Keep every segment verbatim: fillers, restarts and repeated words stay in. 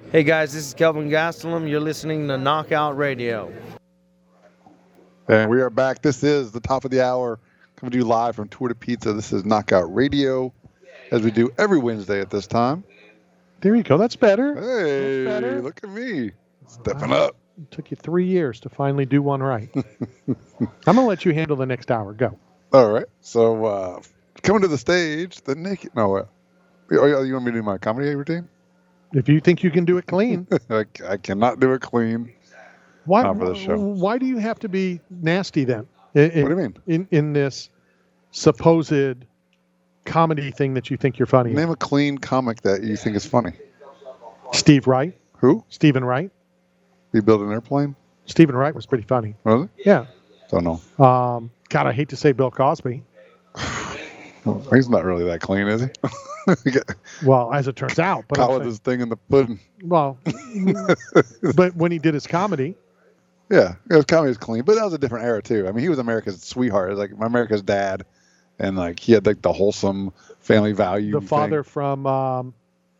Hey guys, this is Kelvin Gastelum. You're listening to Knockout Radio. And we are back. This is the top of the hour. Coming to you live from Tour de Pizza. This is Knockout Radio, as we do every Wednesday at this time. There you go. That's better. Hey, That's better. Look at me. Stepping up. It took you three years to finally do one right. I'm going to let you handle the next hour. Go. All right. So, uh, coming to the stage, the naked. No, uh, oh, you want me to do my comedy routine? If you think you can do it clean. I, I cannot do it clean. Why, Not for the show. why do you have to be nasty then? In, in, What do you mean? In, in this supposed comedy thing that you think you're funny Name a clean comic that you think is funny. Steve Wright. Who? Stephen Wright. He built an airplane? Stephen Wright was pretty funny. Was it? Yeah. Don't know. Um, God, I hate to say Bill Cosby. He's not really that clean, is he? Well, as it turns out. But Caught with his thing in the pudding. Well, but when he did his comedy. Yeah, his comedy was clean, but that was a different era too. I mean, he was America's sweetheart. It was like America's dad, and like he had like the wholesome family value. The father thing. from, um,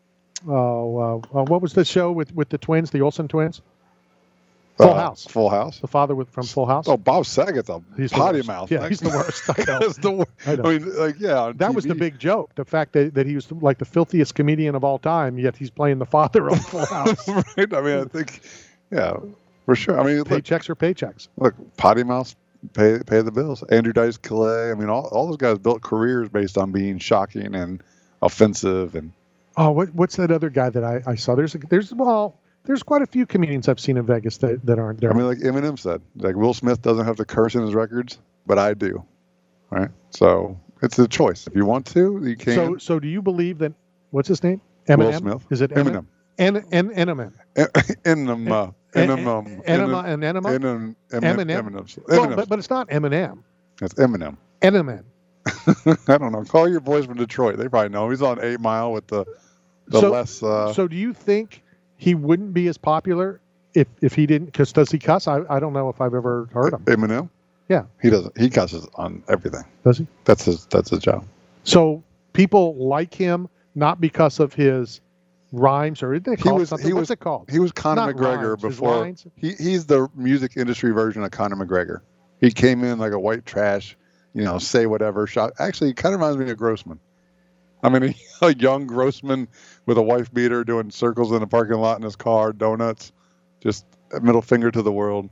oh, uh, uh, what was the show with, with the twins, the Olsen twins? Full Uh, House. Full House. The father with from Full House. Oh, Bob Saget's a He's the potty worst. mouth. Yeah, he's the worst. I know. That's the worst. I know. I mean, like, yeah. on That was T the V. big joke. The fact that, that he was like the filthiest comedian of all time, yet he's playing the father of Full House. Right? I mean, I think, yeah, for sure. I mean, look, Paychecks are paychecks. look, potty mouths pay pay the bills. Andrew Dice Clay. I mean, all, all those guys built careers based on being shocking and offensive. And Oh, what, what's that other guy that I, I saw? There's a, there's well, there's quite a few comedians I've seen in Vegas that, that aren't there. I mean, like Eminem said, like Will Smith doesn't have to curse in his records, but I do. Right? So it's a choice. If you want to, you can. so so do you believe that? What's his name? Will Eminem. Smith. Is it Eminem. En, en, Eminem. Enema. Enema. Enema and Enema. Eminem. Eminem? Eminem's. Well, Eminem's. but, but it's not Eminem. It's Eminem. Eminem. I don't know. Call your boys from Detroit. They probably know. He's on Eight Mile with the the So- less. Uh, So do you think he wouldn't be as popular if if he didn't? Because does he cuss? I, I don't know if I've ever heard him. Eminem. Yeah. He doesn't. He cusses on everything. Does he? That's his. That's his job. So people like him not because of his rhymes or isn't it He called was- something? he What's was- it called? He was Conor Not McGregor rhymes, his before. lines. He he's the music industry version of Conor McGregor. He came in like a white trash, you know, say whatever. Shot. Actually, he kind of reminds me of Grossman. I mean, a, a young Grossman with a wife beater doing circles in the parking lot in his car, donuts, just a middle finger to the world.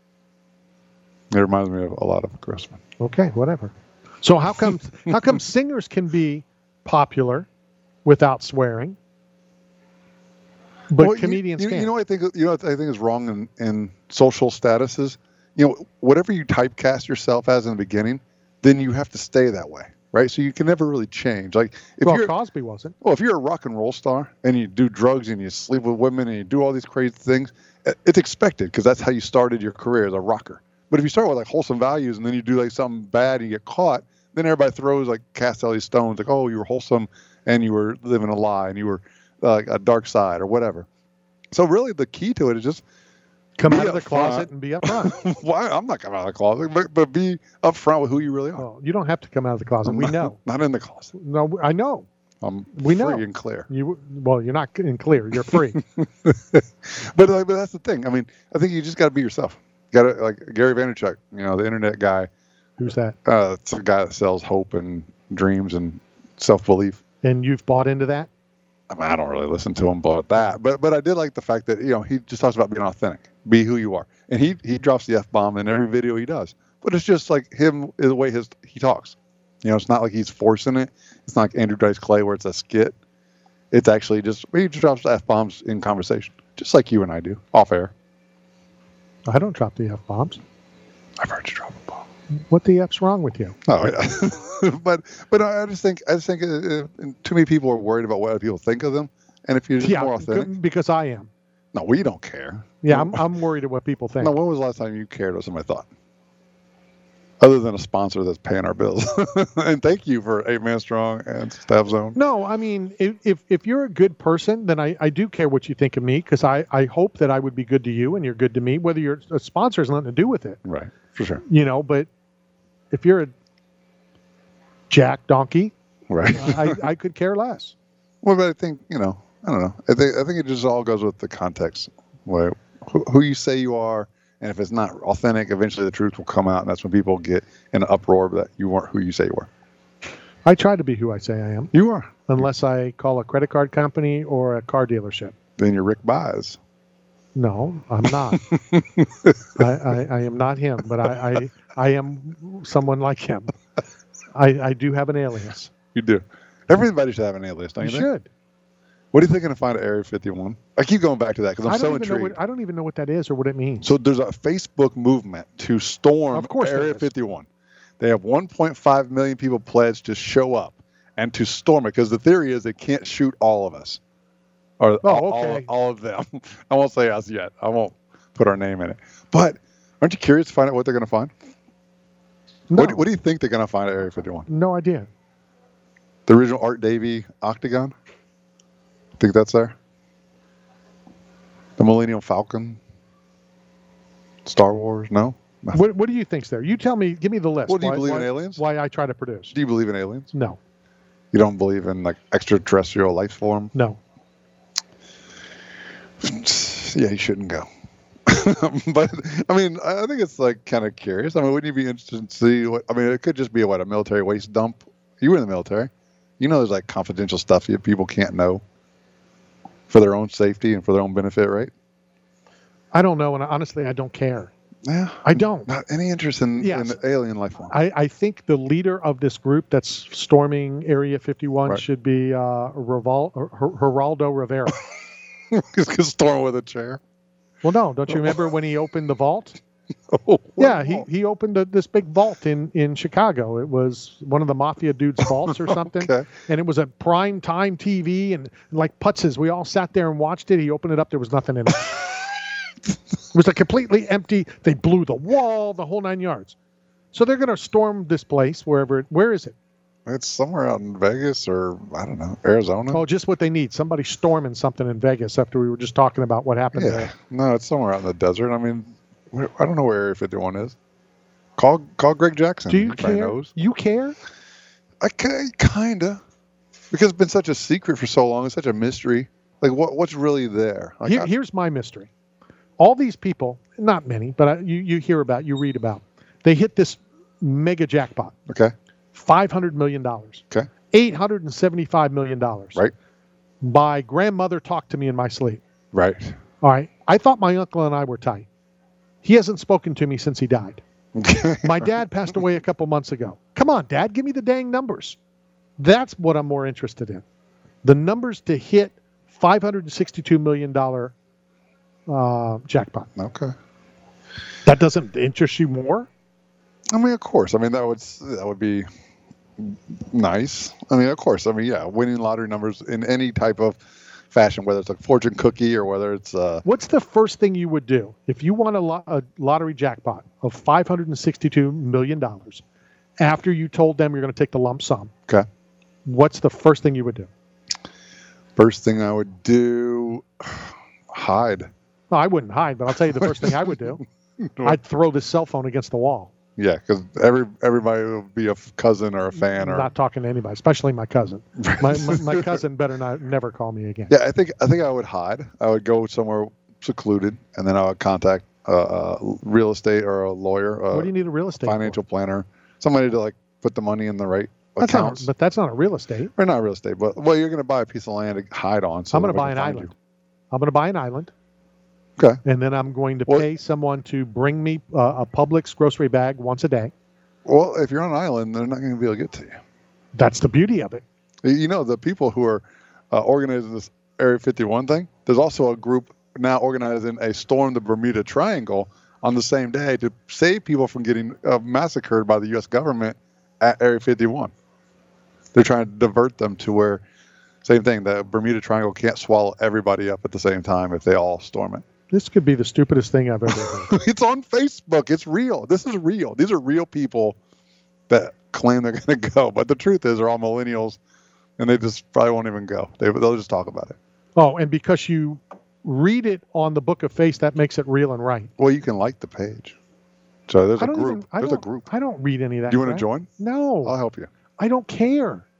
It reminds me of a lot of Grossman. Okay, whatever. So how come how come singers can be popular without swearing, but Well, you- comedians you, can't? You know, what I think you know what I think is wrong in, in social statuses. You know, whatever you typecast yourself as in the beginning, then you have to stay that way, right? So you can never really change. Like if well, you're Cosby wasn't. well, if you're a rock and roll star and you do drugs and you sleep with women and you do all these crazy things, i- it's expected because that's how you started your career as a rocker. But if you start with like wholesome values and then you do like something bad and you get caught, then everybody throws like cast all these stones, like, oh, you were wholesome and you were living a lie and you were uh, like a dark side or whatever. So really, the key to it is just Come be out of the upfront. closet and be upfront. Why? I'm not coming out of the closet, but, but be upfront with who you really are. Well, you don't have to come out of the closet. I'm We not, know. Not in the closet. No, I know. I'm We free know. and clear. You well, you're not in clear. You're free. but like, but that's the thing. I mean, I think you just got to be yourself. Got to like Gary Vaynerchuk, you know, the internet guy. Who's that? Uh, it's a guy that sells hope and dreams and self belief. And you've bought into that? I mean, I don't really listen to him about that, but but I did like the fact that you know he just talks about being authentic, be who you are, and he he drops the f bomb in every video he does. But it's just like him, the way his he talks. You know, it's not like he's forcing it. It's not like Andrew Dice Clay where it's a skit. It's actually just he just drops the f bombs in conversation, just like you and I do off air. I don't drop the f bombs. I've heard you drop a bomb. What the f's wrong with you? Oh yeah, but but I just think I just think uh, uh, too many people are worried about what other people think of them, and if you're just Yeah, more authentic, because I am. no, we don't care. Yeah, I'm I'm worried at what people think. No, when was the last time you cared what somebody thought? Other than a sponsor that's paying our bills. And thank you for Eight Man Strong and Staff Zone. No, I mean, if if, if you're a good person, then I, I do care what you think of me because I, I hope that I would be good to you and you're good to me. Whether you're a sponsor has nothing to do with it, Right, for sure. you know. But if you're a jack donkey, Right. I, I could care less. Well, but I think, you know, I don't know. I think I think it just all goes with the context, where who, who you say you are, and if it's not authentic, eventually the truth will come out, and that's when people get in an uproar that you weren't who you say you were. I try to be who I say I am, You are. unless I call a credit card company or a car dealership. Then you're Rick Byes. No, I'm not. I, I, I am not him, but I, I, I am someone like him. I, I do have an alias. You do. Everybody should have an alias, don't You you think? should. What do you think going to find at Area fifty-one? I keep going back to that because I'm I don't so even know intrigued. what I don't even know what that is or what it means. So there's a Facebook movement to storm Of course there Area is. fifty-one. They have one point five million people pledged to show up and to storm it because the theory is they can't shoot all of us. Or Oh, all, okay. all, all of them. I won't say us yet. I won't put our name in it. But aren't you curious to find out what they're going to find? No, What, what do you think they're going to find at Area fifty-one? no idea. The original Art Davie octagon? Think that's there? The Millennium Falcon? Star Wars? No? Nothing. What, what do you think's there? You tell me. Give me the list. Well, do you why, believe why, in aliens? Why I try to produce? Do you believe in aliens? No, You don't believe in like extraterrestrial life form? no. Yeah, you shouldn't go. But I mean, I I think it's like kind of curious. I mean, wouldn't you be interested to see what? I mean, it could just be what a military waste dump. You were in the military. You know, there's like confidential stuff that people can't know for their own safety and for their own benefit, right? I don't know, and honestly, I don't care. Yeah, I don't. not any interest in, Yes. in the alien life form. I, I think the leader of this group that's storming Area fifty-one Right. should be uh, Reval- Her- Geraldo Rivera. Just gonna storm with a chair. Well, no, don't you remember when he opened the vault? Oh, Yeah, he, he opened a, this big vault in, in Chicago. It was one of the mafia dudes' vaults or something. Okay. And it was a prime time T V. And like putzes, we all sat there and watched it. He opened it up. There was nothing in it. It was a completely empty. They blew the wall, the whole nine yards. So they're going to storm this place, wherever. It, where is it? It's somewhere out in Vegas or I don't know, Arizona. Oh, just what they need. Somebody storming something in Vegas after we were just talking about what happened Yeah, there. no, it's somewhere out in the desert. I mean, where, I don't know where Area fifty-one is. Call call Greg Jackson. Do you He probably care? knows. You care? I kind of, because it's been such a secret for so long. It's such a mystery. Like, what what's really there? Like, Here, I- here's my mystery. All these people, not many, but I, you, you hear about, you read about, they hit this mega jackpot, okay, five hundred million dollars, okay, eight hundred seventy-five million dollars. right, My grandmother talked to me in my sleep. right. All right. I thought my uncle and I were tight. He hasn't spoken to me since he died. Okay. My dad passed away a couple months ago. Come on, Dad, give me the dang numbers. That's what I'm more interested in. The numbers to hit five hundred sixty-two million dollars uh, jackpot. Okay. That doesn't interest you more? I mean, of course. I mean, that would that would be nice. I mean, of course. I mean, yeah, winning lottery numbers in any type of fashion, whether it's a fortune cookie or whether it's uh, What's the first thing you would do if you won a, lo- a lottery jackpot of five hundred sixty-two million dollars after you told them you're going to take the lump sum? okay. What's the first thing you would do? First thing I would do, hide. Well, I wouldn't hide, but I'll tell you the first thing I would do. I'd throw this cell phone against the wall. Yeah, because every everybody will be a f- cousin or a fan I'm or not talking to anybody, especially my cousin. My, my, my cousin better not never call me again. Yeah, I think I think I would hide. I would go somewhere secluded, and then I would contact a, a real estate or a lawyer, a What do you need a real estate financial for? planner, somebody to like put the money in the right That's not, accounts. but that's not a real estate. Or not real estate, but well, you're going to buy a piece of land to hide on. So I'm going to nobody buy an can find island. I'm going to buy an island, you. Okay. and then I'm going to Well- pay someone to bring me uh, a Publix grocery bag once a day. Well, if you're on an island, they're not going to be able to get to you. That's the beauty of it. You know, the people who are uh, organizing this Area fifty-one thing, there's also a group now organizing a storm the Bermuda Triangle on the same day to save people from getting uh, massacred by the U S government at Area fifty-one. They're trying to divert them to where, same thing, the Bermuda Triangle can't swallow everybody up at the same time if they all storm it. This could be the stupidest thing I've ever heard. It's on Facebook. It's real. This is real. These are real people that claim they're going to go. But the truth is they're all millennials, and they just probably won't even go. They, they'll just talk about it. Oh, and because you read it on the Book of Face, that makes it real and right. Well, you can like the page. So there's I a don't group. even, I there's a don't, group. I don't read any of that. Do you want to crap. join? No, I'll help you. I don't care.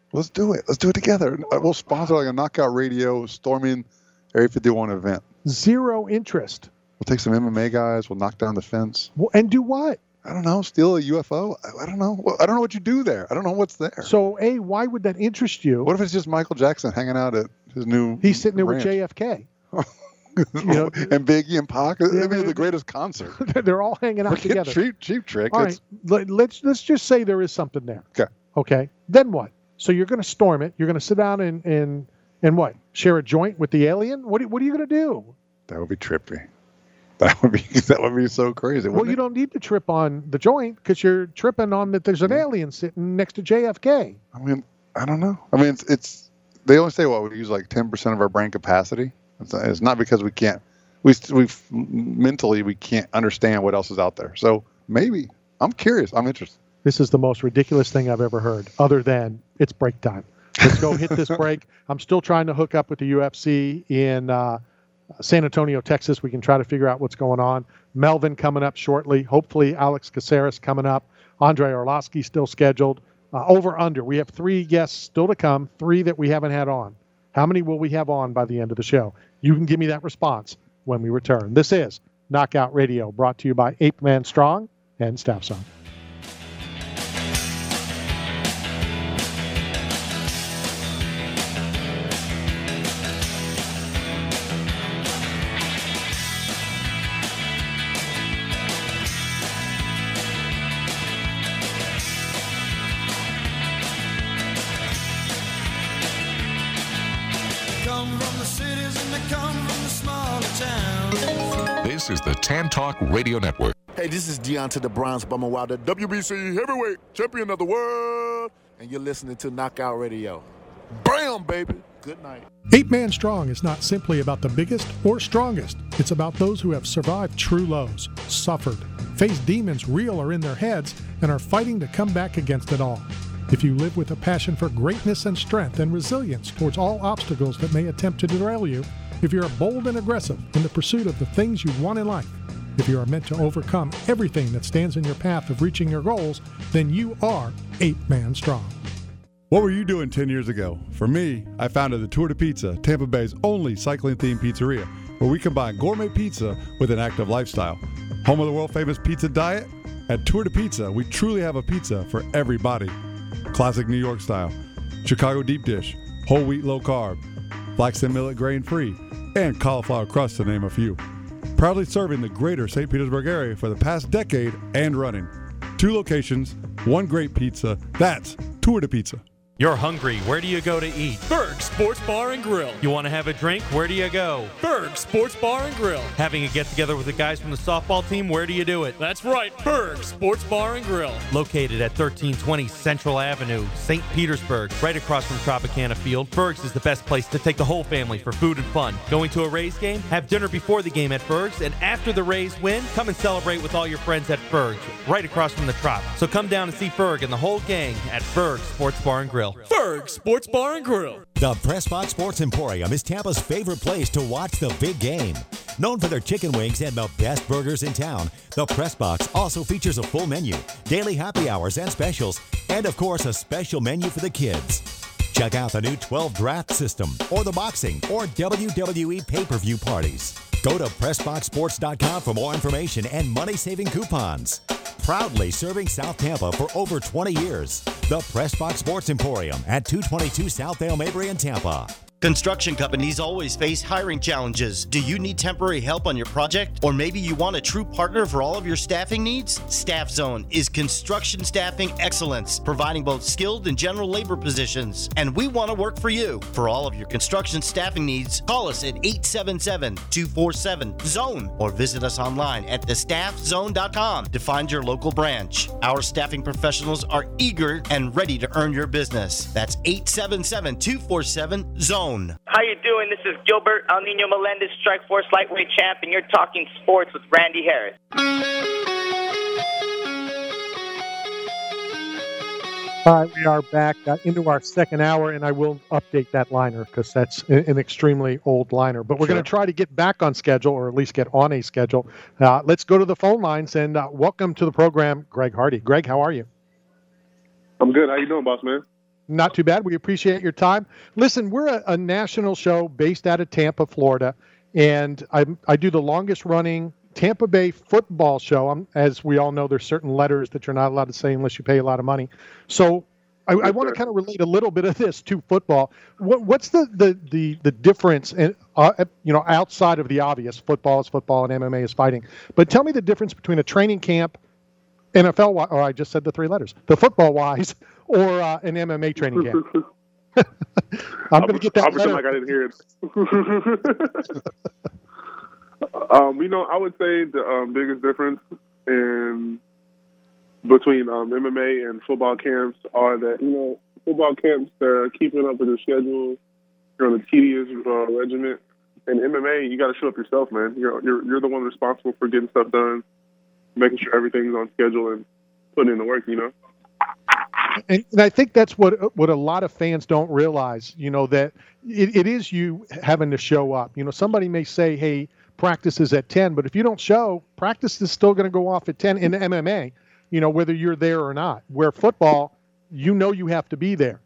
Let's do it. Let's do it together. We'll sponsor like a Knockout Radio Storming Area fifty-one event. Zero interest. We'll take some M M A guys. We'll knock down the fence. Well, and do what? I don't know. Steal a U F O? I, I don't know. Well, I don't know what you do there. I don't know what's there. So, A, why would that interest you? What if it's just Michael Jackson hanging out at his new He's sitting there ranch? with J F K. you know, and Biggie and Pac. Yeah, I mean, the greatest concert. They're all hanging out Forget together. Cheap, cheap Trick. All It's- right, let, let's let's just say there is something there. Okay. Okay. Then what? So you're going to storm it. You're going to sit down and and and what? Share a joint with the alien? What what are you going to do? That would be trippy. That would be that would be so crazy. Well, wouldn't you it? don't need to trip on the joint because you're tripping on that there's an alien sitting next to J F K. I mean, I don't know. I mean, it's, it's they only say what we use like ten percent of our brain capacity. It's, it's not because we can't. We we mentally we can't understand what else is out there. So maybe I'm curious. I'm interested. This is the most ridiculous thing I've ever heard, other than it's break time. Let's go hit this break. I'm still trying to hook up with the U F C in uh, San Antonio, Texas. We can try to figure out what's going on. Melvin coming up shortly. Hopefully, Alex Caceres coming up. Andre Arlovsky still scheduled. Uh, over under. We have three guests still to come, three that we haven't had on. How many will we have on by the end of the show? You can give me that response when we return. This is Knockout Radio, brought to you by Ape Man Strong and Staff Zone. This is the Tan Talk Radio Network. Hey, this is Deontay the Bronze Bomber Wilder, W B C heavyweight champion of the world, and you're listening to Knockout Radio. Bam, baby. Good night. Eight Man Strong is not simply about the biggest or strongest. It's about those who have survived true lows, suffered, faced demons real or in their heads, and are fighting to come back against it all. If you live with a passion for greatness and strength and resilience towards all obstacles that may attempt to derail you, if you're bold and aggressive in the pursuit of the things you want in life, if you are meant to overcome everything that stands in your path of reaching your goals, then you are Eight Man Strong. What were you doing ten years ago? For me, I founded the Tour de Pizza, Tampa Bay's only cycling-themed pizzeria, where we combine gourmet pizza with an active lifestyle. Home of the world-famous pizza diet? At Tour de Pizza, we truly have a pizza for everybody. Classic New York style, Chicago deep dish, whole wheat low carb, flaxen millet grain free, and cauliflower crust to name a few. Proudly serving the greater Saint Petersburg area for the past decade and running. Two locations, one great pizza. That's Tour de Pizza. You're hungry. Where do you go to eat? Berg Sports Bar and Grill. You want to have a drink? Where do you go? Berg Sports Bar and Grill. Having a get-together with the guys from the softball team? Where do you do it? That's right, Berg Sports Bar and Grill. Located at thirteen twenty Central Avenue, Saint Petersburg, right across from Tropicana Field, Berg's is the best place to take the whole family for food and fun. Going to a Rays game? Have dinner before the game at Berg's, and after the Rays win, come and celebrate with all your friends at Berg's, right across from the Trop. So come down and see Berg and the whole gang at Berg Sports Bar and Grill. Berg Sports Bar and Grill. The Pressbox Sports Emporium is Tampa's favorite place to watch the big game. Known for their chicken wings and the best burgers in town, the Pressbox also features a full menu, daily happy hours and specials, and of course a special menu for the kids. Check out the new twelve draft system, or the boxing or W W E pay-per-view parties. Go to press box sports dot com for more information and money-saving coupons. Proudly serving South Tampa for over twenty years. The Pressbox Sports Emporium at two twenty-two South Dale Mabry in Tampa. Construction companies always face hiring challenges. Do you need temporary help on your project? Or maybe you want a true partner for all of your staffing needs? Staff Zone is construction staffing excellence, providing both skilled and general labor positions. And we want to work for you. For all of your construction staffing needs, call us at eight seven seven, two four seven, zone or visit us online at the staff zone dot com to find your local branch. Our staffing professionals are eager and ready to earn your business. That's eight seven seven, two four seven, zone. How you doing? This is Gilbert El Nino Melendez, Strike Force Lightweight Champ, and you're talking sports with Randy Harris. All right, we are back uh, into our second hour, and I will update that liner because that's an extremely old liner. But we're sure. going to try to get back on schedule, or at least get on a schedule. Uh, let's go to the phone lines, and uh, welcome to the program, Greg Hardy. Greg, how are you? I'm good. How you doing, boss man? Not too bad. We appreciate your time. Listen, we're a, a national show based out of Tampa, Florida, and I, I do the longest running Tampa Bay football show. I'm, as we all know, there's certain letters that you're not allowed to say unless you pay a lot of money. So I, I want to kind of relate a little bit of this to football. What, what's the the the, the difference, in, uh, you know, outside of the obvious? Football is football and M M A is fighting. But tell me the difference between a training camp, N F L, or I just said the three letters, the football-wise, or uh, an M M A training camp. I'm going to get that. I'll pretend like I didn't hear it. um, you know, I would say the um, biggest difference in between um, M M A and football camps are that, you know, football camps, they're keeping up with the schedule. You're on a tedious uh, regiment. And M M A, you got to show up yourself, man. You're, you're you're the one responsible for getting stuff done, making sure everything's on schedule, and putting in the work, you know. And, and I think that's what what a lot of fans don't realize, you know, that it, it is you having to show up. You know, somebody may say, hey, practice is at ten, but if you don't show, practice is still going to go off at ten in M M A, you know, whether you're there or not. Where football, you know you have to be there.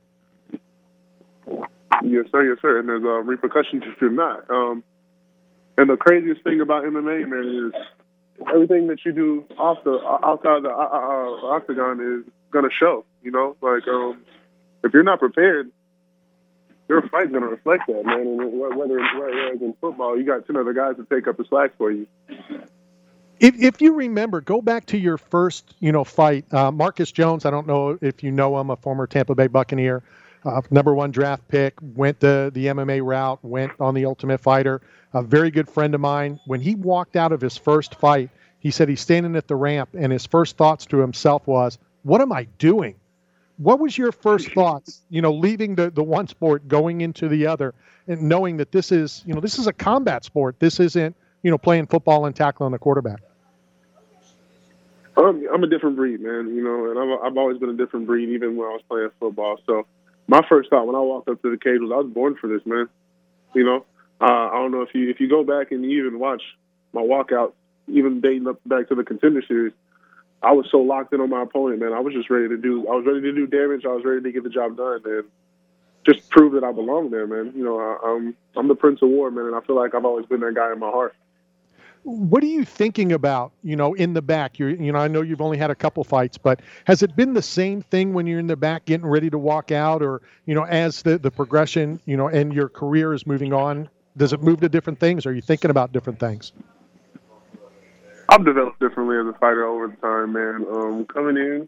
Yes, sir, yes, sir. And there's uh, repercussions if you're not. Um, and the craziest thing about M M A, man, is everything that you do off the, outside the uh, uh, octagon is going to show. You know, like um, if you're not prepared, your fight's going to reflect that, man. And whether whereas in football, you got ten other guys to take up the slack for you. If if you remember, go back to your first, you know, fight. Uh, Marcus Jones, I don't know if you know him, a former Tampa Bay Buccaneer, uh, number one draft pick, went the, the M M A route, went on the Ultimate Fighter. A very good friend of mine. When he walked out of his first fight, he said he's standing at the ramp, and his first thoughts to himself was, what am I doing? What was your first thoughts, you know, leaving the, the one sport, going into the other, and knowing that this is, you know, this is a combat sport. This isn't, you know, playing football and tackling the quarterback. Um, I'm a different breed, man, you know, and I've, I've always been a different breed, even when I was playing football. So my first thought when I walked up to the cage was, I was born for this, man. You know, uh, I don't know if you if you go back and you even watch my walkouts, even dating up back to the Contender Series, I was so locked in on my opponent, man. I was just ready to do. I was ready to do damage. I was ready to get the job done, and just prove that I belong there, man. You know, I, I'm I'm the Prince of War, man, and I feel like I've always been that guy in my heart. What are you thinking about, you know, in the back? You're, you know, I know you've only had a couple fights, but has it been the same thing when you're in the back getting ready to walk out, or, you know, as the, the progression, you know, and your career is moving on, does it move to different things? Or are you thinking about different things? I've developed differently as a fighter over the time, man. Um, coming in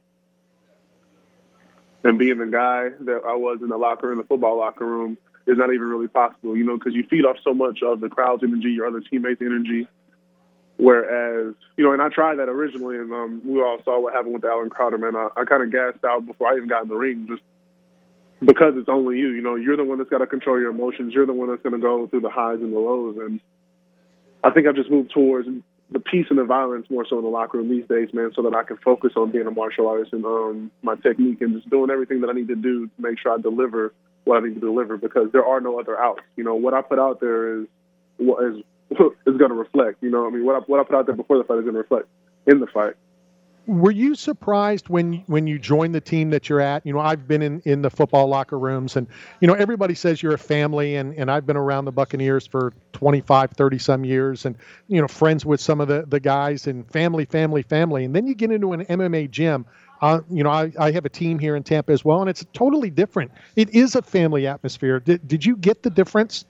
and being the guy that I was in the locker in the football locker room is not even really possible, you know, because you feed off so much of the crowd's energy, your other teammates' energy. Whereas, you know, and I tried that originally, and um, we all saw what happened with Alan Crowder, man. I, I kind of gassed out before I even got in the ring, just because it's only you. You know, you're the one that's got to control your emotions. You're the one that's going to go through the highs and the lows. And I think I've just moved towards the peace and the violence more so in the locker room these days, man, so that I can focus on being a martial artist and um, my technique and just doing everything that I need to do to make sure I deliver what I need to deliver, because there are no other outs. You know, what I put out there is what is is going to reflect. You know, I mean, what I, what I put out there before the fight is going to reflect in the fight. Were you surprised when when you joined the team that you're at? You know, I've been in, in the football locker rooms, and, you know, everybody says you're a family, and, and I've been around the Buccaneers for twenty-five, thirty some years, and, you know, friends with some of the, the guys, and family, family, family. And then you get into an M M A gym. Uh, you know, I, I have a team here in Tampa as well, and it's totally different. It is a family atmosphere. Did, did you get the difference?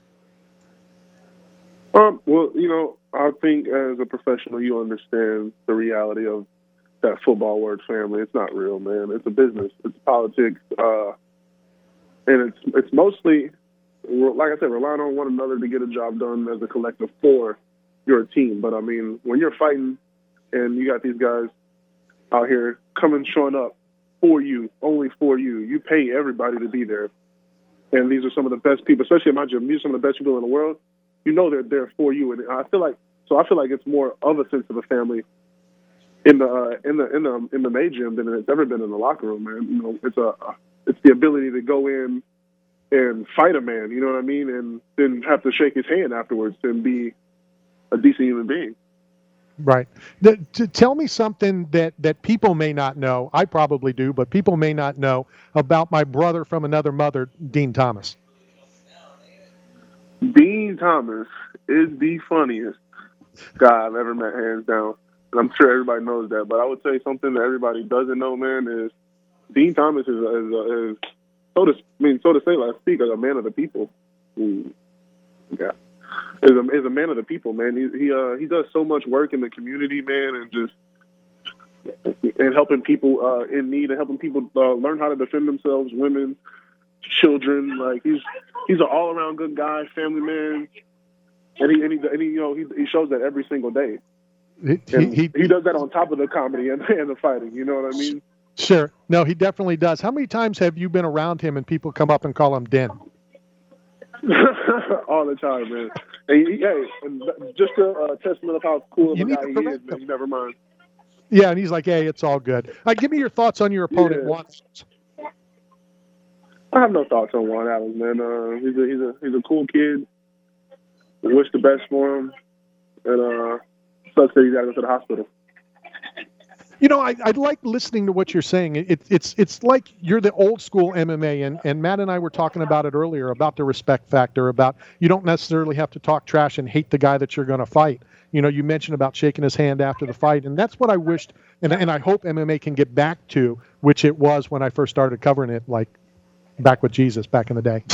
Um, well, you know, I think as a professional, you understand the reality of that football word family. It's not real, man. It's a business. It's politics. Uh, and it's it's mostly, like I said, relying on one another to get a job done as a collective for your team. But, I mean, when you're fighting and you got these guys out here coming, showing up for you, only for you, you pay everybody to be there. And these are some of the best people, especially in my gym. These are some of the best people in the world. You know they're there for you. And I feel like, so I feel like it's more of a sense of a family in the uh, in the in the in the May gym than it's ever been in the locker room, man. You know, it's a it's the ability to go in and fight a man, you know what I mean, and then have to shake his hand afterwards and be a decent human being. Right. The, to tell me something that, that people may not know. I probably do, but people may not know about my brother from another mother, Dean Thomas. Dean Thomas is the funniest guy I've ever met, hands down. And I'm sure everybody knows that. But I would say something that everybody doesn't know, man, is Dean Thomas is, is, is so to I mean, so to say, like speak, as a man of the people. Ooh. Yeah. Is a, is a man of the people, man. He he uh, he does so much work in the community, man, and just and helping people uh, in need and helping people uh, learn how to defend themselves, women, children. Like he's he's an all around good guy, family man, and he and he, and he you know he he shows that every single day. He he, he does that on top of the comedy and, and the fighting. You know what I mean? Sure. No, he definitely does. How many times have you been around him and people come up and call him Den? All the time, man. And he, hey, and just a uh, testament of how cool of You a need guy to he correct is, man. You never mind. Yeah, and he's like, hey, it's all good. Uh, give me your thoughts on your opponent, Yeah. Juan. I have no thoughts on Juan Adams, man. Uh, he's a he's a he's a cool kid. I wish the best for him, and uh, sucks that he's got to go to the hospital. You know, I, I like listening to what you're saying. It, it's it's like you're the old school M M A, and, and Matt and I were talking about it earlier, about the respect factor, about you don't necessarily have to talk trash and hate the guy that you're going to fight. You know, you mentioned about shaking his hand after the fight, and that's what I wished, and, and I hope M M A can get back to, which it was when I first started covering it, like back with Jesus back in the day.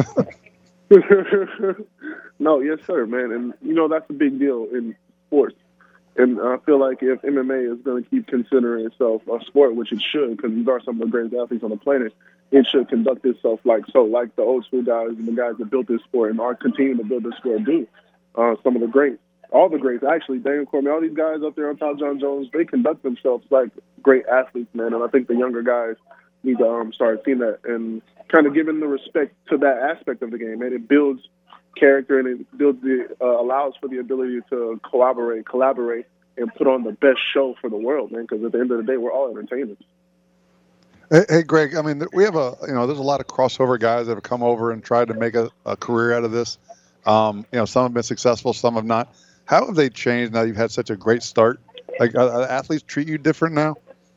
No, yes, sir, man. And, you know, that's a big deal in sports. And I feel like if M M A is going to keep considering itself a sport, which it should, because these are some of the greatest athletes on the planet, it should conduct itself like so, like the old school guys and the guys that built this sport and are continuing to build this sport do. Uh, some of the greats, all the greats, actually, Daniel Cormier, all these guys up there on top, John Jones, they conduct themselves like great athletes, man. And I think the younger guys need to um, start seeing that and kind of giving the respect to that aspect of the game, man. It builds character and it builds the uh, allows for the ability to collaborate, collaborate, and put on the best show for the world, man. Because at the end of the day, we're all entertainers. Hey, hey, Greg. I mean, we have a you know, there's a lot of crossover guys that have come over and tried to make a, a career out of this. Um, you know, some have been successful, some have not. How have they changed now? You've had such a great start. Like, uh, athletes treat you different now?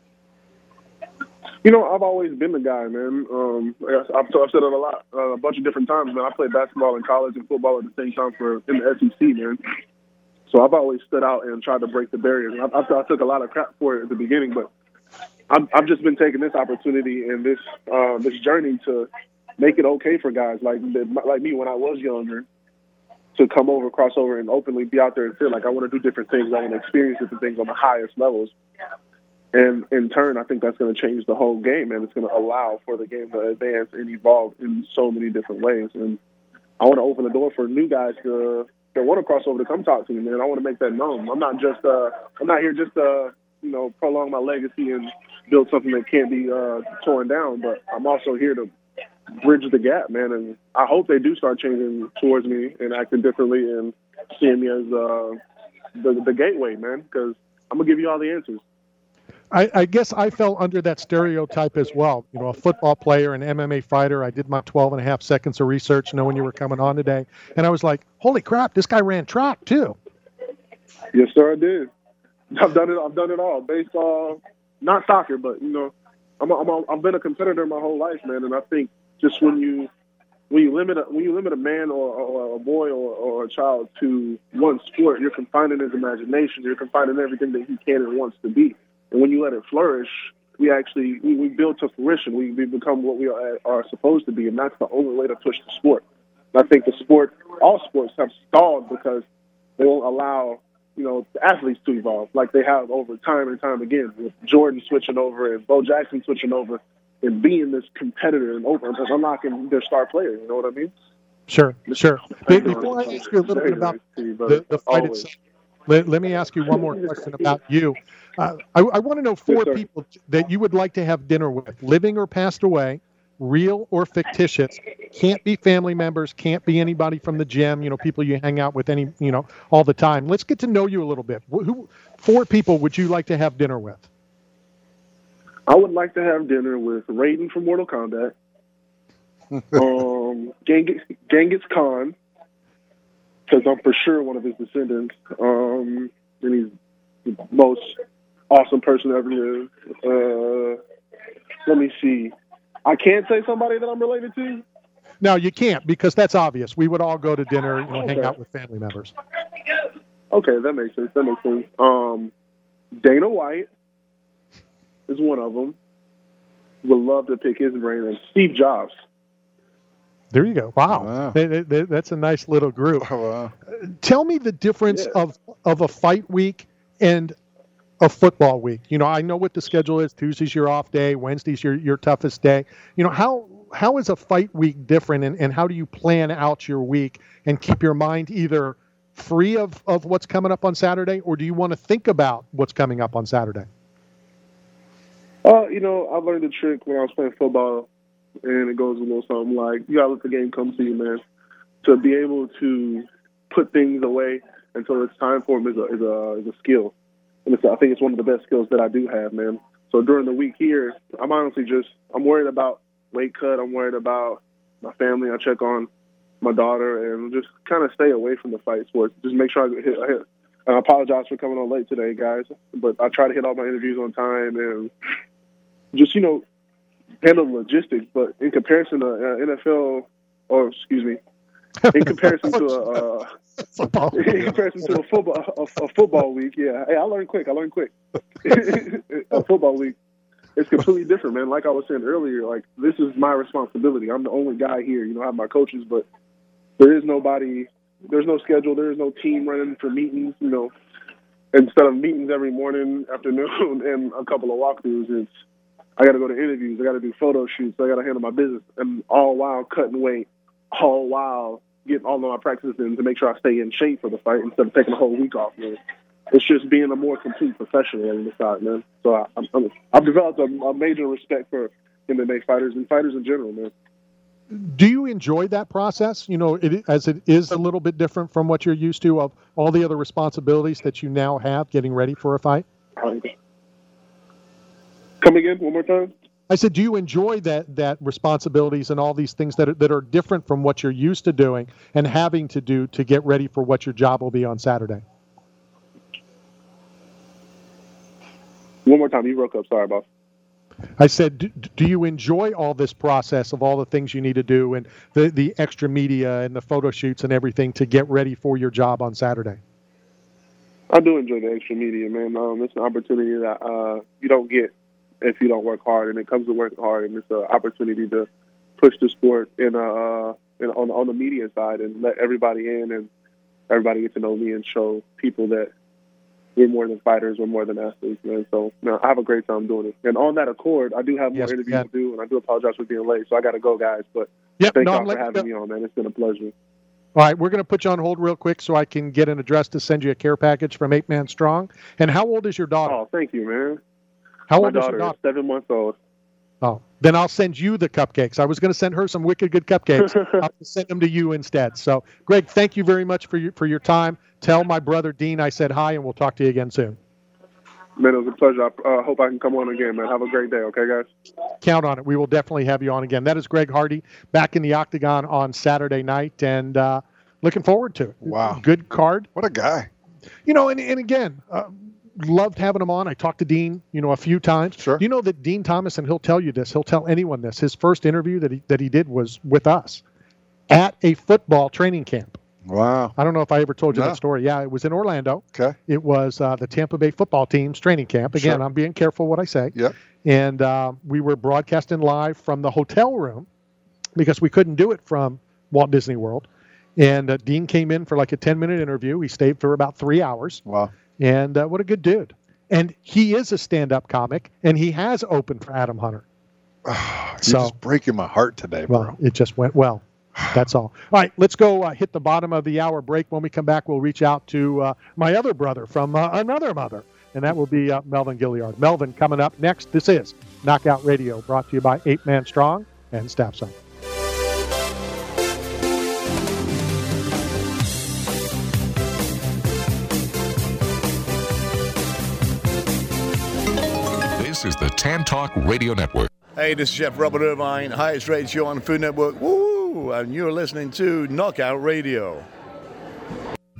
You know, I've always been the guy, man. Um, I've, I've said it a lot, uh, a bunch of different times, man. I played basketball in college and football at the same time for in the S E C, man. So I've always stood out and tried to break the barriers. I, I, I took a lot of crap for it at the beginning, but I've, I've just been taking this opportunity and this uh, this journey to make it okay for guys like like me when I was younger to come over, cross over, and openly be out there and feel like I want to do different things. I want to experience different things on the highest levels. And in turn, I think that's going to change the whole game, and it's going to allow for the game to advance and evolve in so many different ways. And I want to open the door for new guys to that want to cross over to come talk to me, man. I want to make that known. I'm not just, uh, I'm not here just to, you know, prolong my legacy and build something that can't be uh, torn down, but I'm also here to bridge the gap, man. And I hope they do start changing towards me and acting differently and seeing me as uh, the, the gateway, man, because I'm going to give you all the answers. I, I guess I fell under that stereotype as well. You know, a football player, an M M A fighter. I did my twelve and a half seconds of research knowing you were coming on today. And I was like, holy crap, this guy ran track too. Yes, sir, I did. I've done it. I've done it all. Baseball, not soccer, but, you know, I'm a, I'm a, I've been a competitor my whole life, man. And I think just when you when you limit a, when you limit a man or, or a boy or, or a child to one sport, you're confining his imagination. You're confining everything that he can and wants to be. And when you let it flourish, we actually we, we build to fruition. We, we become what we are, are supposed to be, and that's the only way to push the sport. And I think the sport, all sports, have stalled because they won't allow, you know, the athletes to evolve like they have over time and time again. With Jordan switching over and Bo Jackson switching over and being this competitor and over and unlocking their star player. You know what I mean? Sure, sure. Before I ask you a little bit about the, the fight Always. itself, let, let me ask you one more question about you. Uh, I, I want to know four Yes, sir. people that you would like to have dinner with, living or passed away, real or fictitious. Can't be family members, can't be anybody from the gym, you know, people you hang out with any, you know, all the time. Let's get to know you a little bit. Who, who four people would you like to have dinner with? I would like to have dinner with Raiden from Mortal Kombat, um, Genghis, Genghis Khan, because I'm for sure one of his descendants. Um, and he's the most awesome person ever lived. Uh, let me see. I can't say somebody that I'm related to. No, you can't, because that's obvious. We would all go to dinner, you know, Okay. hang out with family members. Okay, that makes sense. That makes sense. Um, Dana White is one of them. Would love to pick his brain. And Steve Jobs. There you go. Wow. Wow. They- they- they- that's a nice little group. Oh, wow. Tell me the difference Yeah. of, of a fight week and a football week. You know, I know what the schedule is. Tuesday's your off day. Wednesday's your, your toughest day. You know, how how is a fight week different, and, and how do you plan out your week and keep your mind either free of, of what's coming up on Saturday, or do you want to think about what's coming up on Saturday? Uh, you know, I learned the trick when I was playing football, and it goes a little something like, you got to let the game come to you, man. To be able to put things away until it's time for them is a, is a, is a skill. And it's, I think it's one of the best skills that I do have, man. So during the week here, I'm honestly just, I'm worried about weight cut. I'm worried about my family. I check on my daughter and just kind of stay away from the fight sports. Just make sure I hit, I hit. And I apologize for coming on late today, guys, but I try to hit all my interviews on time and just, you know, handle the logistics. But in comparison to uh, N F L, or excuse me, in comparison to a, uh, in comparison to a football a, a football week, yeah. Hey, I learned quick. I learned quick. A football week, it's completely different, man. Like I was saying earlier, like this is my responsibility. I'm the only guy here. You know, I have my coaches, but there is nobody. There's no schedule. There is no team running for meetings. You know, instead of meetings every morning, afternoon, and a couple of walkthroughs, it's I got to go to interviews. I got to do photo shoots. I got to handle my business, and all while cutting weight, all while getting all of my practices in to make sure I stay in shape for the fight instead of taking a whole week off, man. It's just being a more complete professional on the side, man. So I, I'm, I'm, I've developed a, a major respect for M M A fighters and fighters in general, man. Do you enjoy that process? You know, it, as it is a little bit different from what you're used to of all the other responsibilities that you now have getting ready for a fight? Come again, one more time? I said, do you enjoy that that responsibilities and all these things that are, that are different from what you're used to doing and having to do to get ready for what your job will be on Saturday? One more time. You broke up. Sorry, boss. I said, do, do you enjoy all this process of all the things you need to do and the, the extra media and the photo shoots and everything to get ready for your job on Saturday? I do enjoy the extra media, man. Um, it's an opportunity that uh, you don't get if you don't work hard, and it comes to working hard, and it's an opportunity to push the sport in, uh, in on, on the media side and let everybody in and everybody get to know me and show people that we're more than fighters, we're more than athletes, man. So, no, I have a great time doing it. And on that accord, I do have more Yes, interviews yeah. to do, and I do apologize for being late, so I got to go, guys. But Yep, thank no, I'm y'all for letting having you me on, man. It's been a pleasure. All right, we're going to put you on hold real quick so I can get an address to send you a care package from Eight Man Strong. And how old is your daughter? Oh, thank you, man. How My old is daughter your daughter? is seven months old. Oh, then I'll send you the cupcakes. I was going to send her some wicked good cupcakes. I'll send them to you instead. So, Greg, thank you very much for your for your time. Tell my brother Dean I said hi, and we'll talk to you again soon. Man, it was a pleasure. I uh, hope I can come on again, man. Have a great day, okay, guys? Count on it. We will definitely have you on again. That is Greg Hardy back in the Octagon on Saturday night, and uh, looking forward to it. Wow. Good card. What a guy. You know, and, and again, uh, loved having him on. I talked to Dean, you know, a few times. Sure. You know that Dean Thomas, and he'll tell you this, he'll tell anyone this, his first interview that he, that he did was with us at a football training camp. Wow. I don't know if I ever told you No. that story. Yeah, it was in Orlando. Okay. It was uh, the Tampa Bay football team's training camp. Again, Sure. I'm being careful what I say. Yep. And uh, we were broadcasting live from the hotel room because we couldn't do it from Walt Disney World. And uh, Dean came in for like a ten-minute interview. He stayed for about three hours. Wow. And uh, what a good dude. And he is a stand-up comic, and he has opened for Adam Hunter. You're So- just breaking my heart today, bro. Well, it just went well. That's all. All right, let's go uh, hit the bottom of the hour break. When we come back, we'll reach out to uh, my other brother from uh, another mother, and that will be uh, Melvin Gilliard. Melvin coming up next. This is Knockout Radio, brought to you by Eight Man Strong and Staff Zone. This is the Tan Talk Radio Network. Hey, this is Chef Robert Irvine, highest rated show on the Food Network. Woo! And you're listening to Knockout Radio.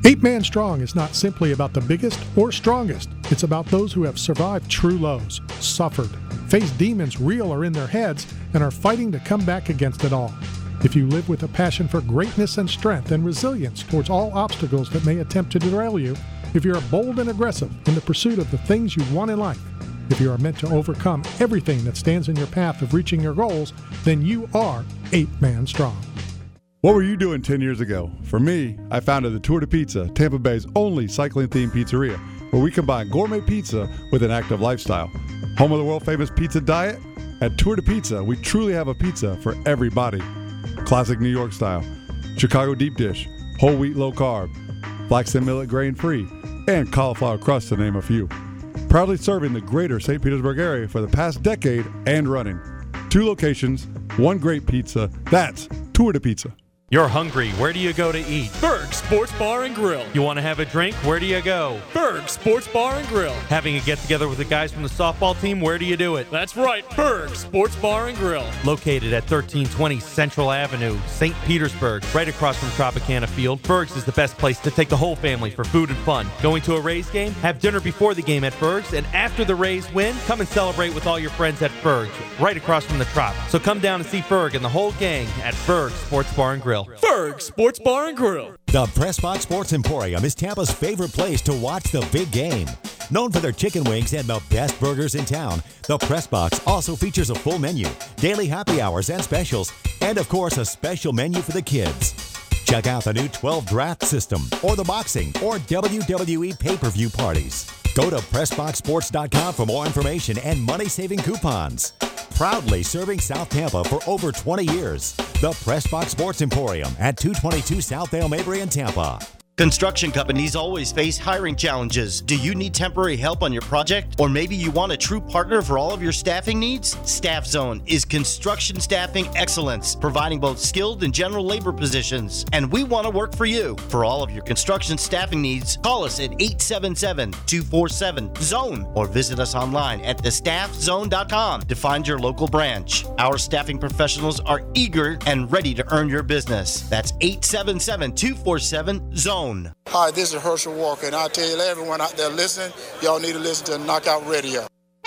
Eight Man Strong is not simply about the biggest or strongest. It's about those who have survived true lows, suffered, faced demons real or in their heads, and are fighting to come back against it all. If you live with a passion for greatness and strength and resilience towards all obstacles that may attempt to derail you, if you are bold and aggressive in the pursuit of the things you want in life, if you are meant to overcome everything that stands in your path of reaching your goals, then you are Eight Man Strong. What were you doing ten years ago? For me, I founded the Tour de Pizza, Tampa Bay's only cycling-themed pizzeria, where we combine gourmet pizza with an active lifestyle. Home of the world-famous pizza diet? At Tour de Pizza, we truly have a pizza for every body. Classic New York style, Chicago deep dish, whole wheat low carb, flax and millet grain free, and cauliflower crust to name a few. Proudly serving the greater Saint Petersburg area for the past decade and running. Two locations, one great pizza. That's Tour de Pizza. You're hungry. Where do you go to eat? Berg Sports Bar and Grill. You want to have a drink? Where do you go? Berg Sports Bar and Grill. Having a get-together with the guys from the softball team? Where do you do it? That's right, Berg Sports Bar and Grill. Located at thirteen twenty Central Avenue, Saint Petersburg, right across from Tropicana Field, Berg's is the best place to take the whole family for food and fun. Going to a Rays game? Have dinner before the game at Berg's, and after the Rays win, come and celebrate with all your friends at Berg's, right across from the Trop. So come down and see Berg and the whole gang at Berg's Sports Bar and Grill. Berg Sports Bar and Grill. The Pressbox Sports Emporium is Tampa's favorite place to watch the big game. Known for their chicken wings and the best burgers in town, the Pressbox also features a full menu, daily happy hours and specials, and of course a special menu for the kids. Check out the new twelve draft system, or the boxing or W W E pay-per-view parties. Go to press box sports dot com for more information and money-saving coupons. Proudly serving South Tampa for over twenty years. The Pressbox Sports Emporium at two twenty-two South Dale Mabry in Tampa. Construction companies always face hiring challenges. Do you need temporary help on your project? Or maybe you want a true partner for all of your staffing needs? Staff Zone is construction staffing excellence, providing both skilled and general labor positions. And we want to work for you. For all of your construction staffing needs, call us at eight seven seven, two four seven, zone or visit us online at the staff zone dot com to find your local branch. Our staffing professionals are eager and ready to earn your business. That's eight seven seven, two four seven, zone. Hi, this is Herschel Walker, and I tell you, everyone out there listening, y'all need to listen to Knockout Radio.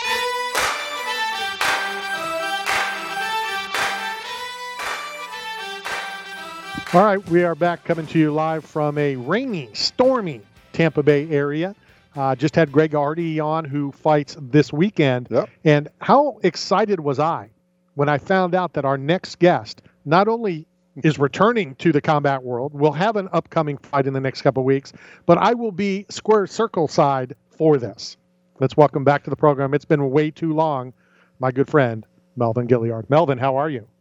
All right, we are back coming to you live from a rainy, stormy Tampa Bay area. Uh, just had Greg Hardy on, who fights this weekend. Yep. And how excited was I when I found out that our next guest not only is returning to the combat world, we'll have an upcoming fight in the next couple of weeks, but I will be square circle side for this. Let's welcome back to the program. It's been way too long, my good friend, Melvin Gilliard. Melvin, how are you?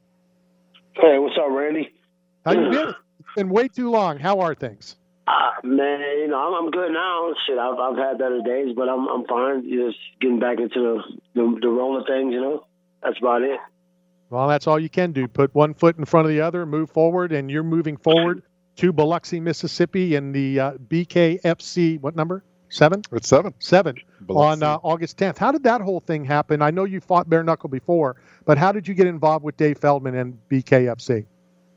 Hey, what's up, Randy? How you been? It's been way too long. How are things? Uh, man, you know, I'm, I'm good now. Shit, I've, I've had better days, but I'm I'm fine. Just getting back into the, the, the roll of things, you know? That's about it. Well, that's all you can do. Put one foot in front of the other, move forward, and you're moving forward to Biloxi, Mississippi in the uh, B K F C, what number? Seven? It's seven. Seven. Biloxi. On uh, August tenth. How did that whole thing happen? I know you fought bare knuckle before, but how did you get involved with Dave Feldman and B K F C?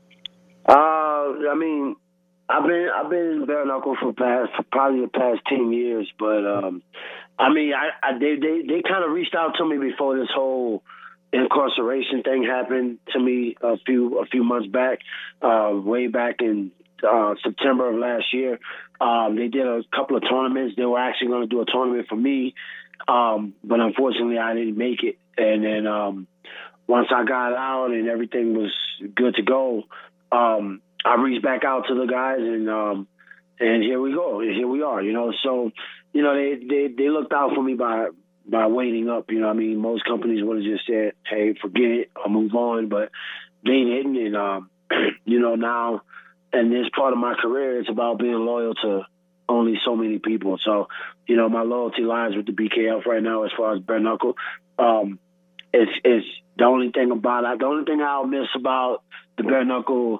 Uh, I mean, I've been I've been in bare knuckle for past for probably the past ten years, but um, I mean, I, I they they they kind of reached out to me before this whole incarceration thing happened to me a few a few months back, uh, way back in uh, September of last year. Um, they did a couple of tournaments. They were actually going to do a tournament for me, um, but unfortunately I didn't make it. And then um, once I got out and everything was good to go, um, I reached back out to the guys, and um, and here we go. Here we are. You know, so you know they they, they looked out for me by. by waiting up, you know what I mean? Most companies would have just said, hey, forget it, I'll move on, but they didn't. And, um, you know, now in this part of my career, it's about being loyal to only so many people. So, you know, my loyalty lies with the B K F right now as far as bare knuckle. Um, it's, it's the only thing about it. The only thing I'll miss about the bare knuckle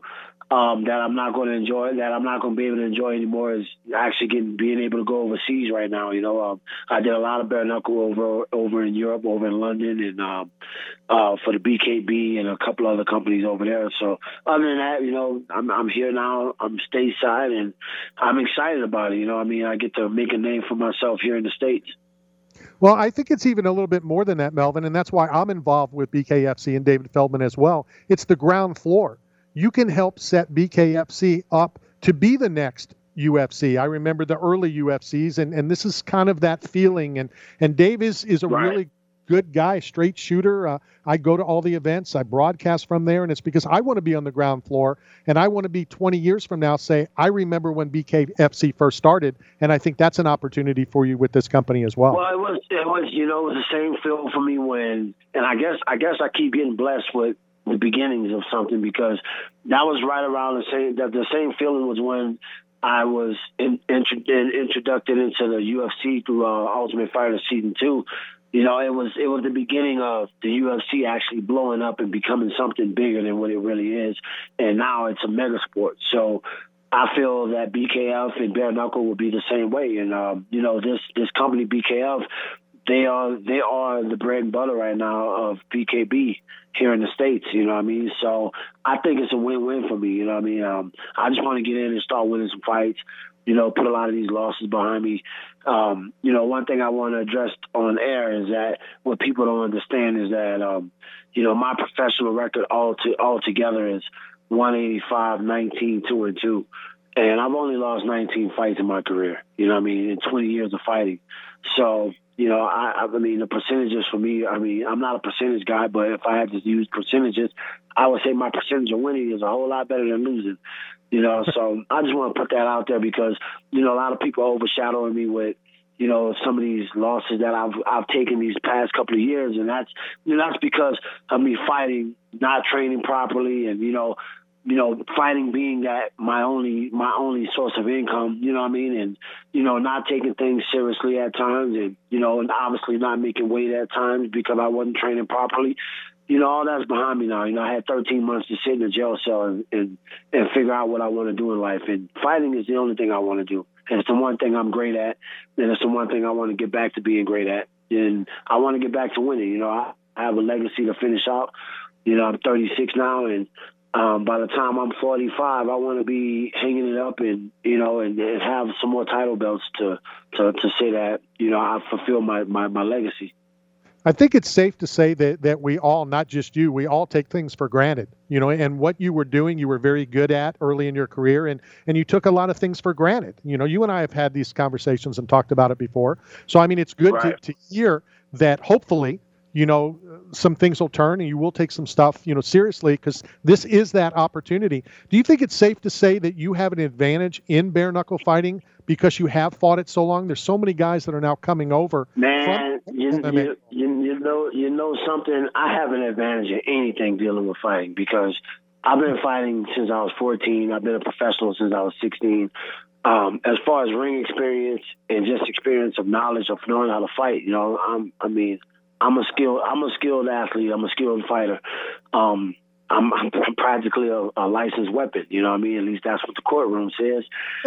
um, that I'm not going to enjoy, that I'm not going to be able to enjoy anymore, is actually getting being able to go overseas right now. You know, um, I did a lot of bare knuckle over over in Europe, over in London, and um, uh, for the B K B and a couple other companies over there. So other than that, you know, I'm I'm here now. I'm stateside, and I'm excited about it. You know, I mean, I get to make a name for myself here in the States. Well, I think it's even a little bit more than that, Melvin, and that's why I'm involved with B K F C and David Feldman as well. It's the ground floor. You can help set B K F C up to be the next U F C. I remember the early U F Cs, and, and this is kind of that feeling. And, and Dave is, is a Right. really good guy, straight shooter. Uh, I go to all the events. I broadcast from there, and it's because I want to be on the ground floor, and I want to be twenty years from now say, I remember when B K F C first started, and I think that's an opportunity for you with this company as well. Well, it was, it was, you know, it was the same feel for me when, and I guess, I guess I keep getting blessed with the beginnings of something, because that was right around the same, that the same feeling was when I was in, intro, in, introduced into the U F C through uh, Ultimate Fighter Season two. You know, it was it was the beginning of the U F C actually blowing up and becoming something bigger than what it really is. And now it's a mega sport. So I feel that B K F and bare knuckle will be the same way. And, um, you know, this, this company, B K F, they are they are the bread and butter right now of B K B here in the States, you know what I mean? So I think it's a win-win for me, you know what I mean? Um, I just want to get in and start winning some fights, you know, put a lot of these losses behind me. Um, you know, one thing I want to address on air is that what people don't understand is that, um, you know, my professional record all to, altogether is one eighty-five, nineteen, two and two. And I've only lost nineteen fights in my career, you know what I mean, in twenty years of fighting. So, you know, I, I mean, the percentages for me, I mean, I'm not a percentage guy, but if I had to use percentages, I would say my percentage of winning is a whole lot better than losing, you know. So I just want to put that out there because, you know, a lot of people are overshadowing me with, you know, some of these losses that I've I've taken these past couple of years. And that's, you know, that's because of me fighting, not training properly, and, you know, you know, fighting being that my only my only source of income, you know what I mean? And, you know, not taking things seriously at times, and, you know, and obviously not making weight at times because I wasn't training properly. You know, all that's behind me now. You know, I had thirteen months to sit in a jail cell and, and, and figure out what I want to do in life. And fighting is the only thing I want to do. And it's the one thing I'm great at. And it's the one thing I want to get back to being great at. And I want to get back to winning. You know, I, I have a legacy to finish out. You know, I'm thirty-six now, and Um, by the time I'm forty-five, I want to be hanging it up and, you know, and, and have some more title belts to, to, to say that, you know, I fulfill my, my, my legacy. I think it's safe to say that, that we all, not just you, we all take things for granted, you know, and what you were doing, you were very good at early in your career, and, and you took a lot of things for granted. You know, you and I have had these conversations and talked about it before. So, I mean, it's good Right. to, to hear that hopefully, you know, some things will turn and you will take some stuff, you know, seriously, because this is that opportunity. Do you think it's safe to say that you have an advantage in bare knuckle fighting because you have fought it so long? There's so many guys that are now coming over. Man, from you, M M A. you, you, you know, you know something. I have an advantage in anything dealing with fighting because I've been fighting since I was fourteen. I've been a professional since I was sixteen. Um, as far as ring experience and just experience of knowledge of knowing how to fight, you know, I'm, I mean, I'm a skilled, I'm a skilled athlete. I'm a skilled fighter. Um, I'm, I'm practically a, a licensed weapon. You know what I mean? At least that's what the courtroom says.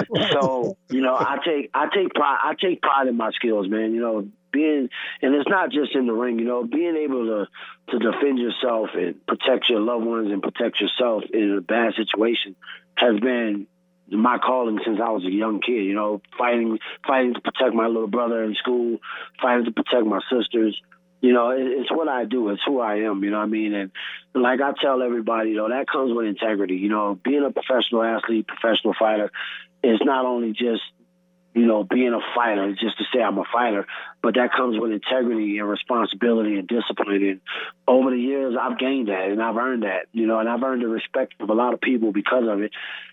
So, you know, I take, I take pride, I take pride in my skills, man. You know, being, and it's not just in the ring. You know, being able to to defend yourself and protect your loved ones and protect yourself in a bad situation has been my calling since I was a young kid. You know, fighting, fighting to protect my little brother in school, fighting to protect my sisters. You know, it, it's what I do. It's who I am, you know what I mean? And like I tell everybody, you know, that comes with integrity. You know, being a professional athlete, professional fighter is not only just, you know, being a fighter, just to say I'm a fighter, but that comes with integrity and responsibility and discipline. And over the years, I've gained that and I've earned that, you know, and I've earned the respect of a lot of people because of it.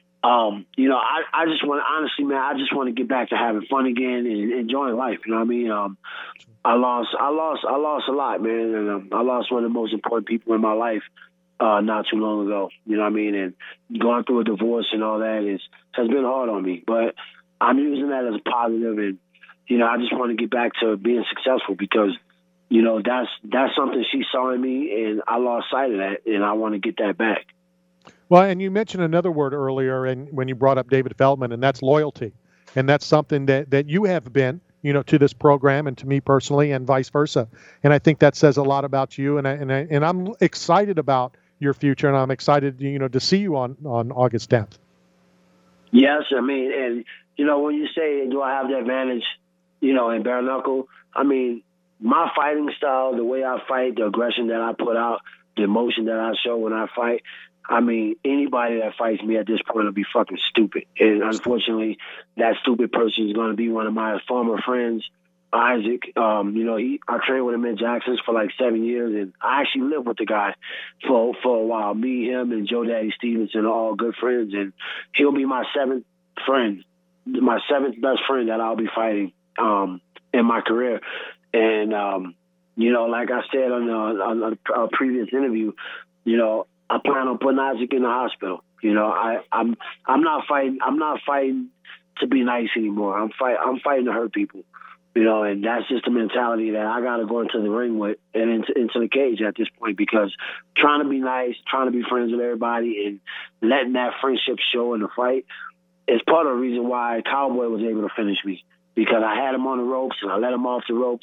Um, you know, I, I just want to, honestly, man, I just want to get back to having fun again and enjoying life. You know what I mean? Um, I lost, I lost, I lost a lot, man. And um, I lost one of the most important people in my life uh, not too long ago. You know what I mean? And going through a divorce and all that is has been hard on me. But I'm using that as a positive, and you know, I just want to get back to being successful because, you know, that's that's something she saw in me, and I lost sight of that, and I want to get that back. Well, and you mentioned another word earlier, and when you brought up David Feldman, and that's loyalty, and that's something that that you have been, you know, to this program and to me personally, and vice versa. And I think that says a lot about you, and I, and I, and I'm excited about your future, and I'm excited, you know, to see you on on August tenth. Yes, I mean, and you know, when you say, do I have the advantage, you know, in bare knuckle? I mean, my fighting style, the way I fight, the aggression that I put out, the emotion that I show when I fight. I mean, anybody that fights me at this point will be fucking stupid. And unfortunately, that stupid person is going to be one of my former friends, Isaac. Um, you know, he, I trained with him in Jackson's for like seven years, and I actually lived with the guy for for a while. Me, him, and Joe Daddy Stevenson are all good friends, and he'll be my seventh friend, my seventh best friend that I'll be fighting um, in my career. And, um, you know, like I said on, the, on a, a previous interview, you know, I plan on putting Isaac in the hospital. You know, I, I'm I'm not fighting. I'm not fighting to be nice anymore. I'm fight. I'm fighting to hurt people. You know, and that's just the mentality that I got to go into the ring with and into, into the cage at this point, because trying to be nice, trying to be friends with everybody, and letting that friendship show in the fight is part of the reason why Cowboy was able to finish me, because I had him on the ropes and I let him off the ropes,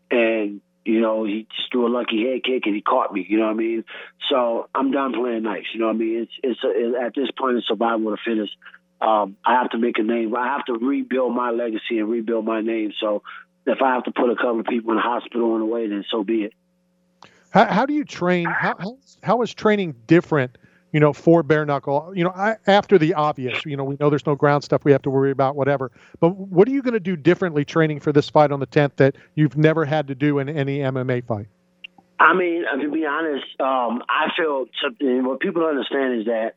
and you know, he just threw a lucky head kick and he caught me. You know what I mean? So I'm done playing nice. You know what I mean? It's it's a, it, at this point, it's survival to finish. Um, I have to make a name. I have to rebuild my legacy and rebuild my name. So if I have to put a couple of people in the hospital on the way, then so be it. How, how do you train? How, how how is training different, you know, for bare knuckle? You know, I, after the obvious, you know, we know there's no ground stuff we have to worry about, whatever. But what are you going to do differently training for this fight on the tenth that you've never had to do in any M M A fight? I mean, to be honest, um, I feel something. What people don't understand is that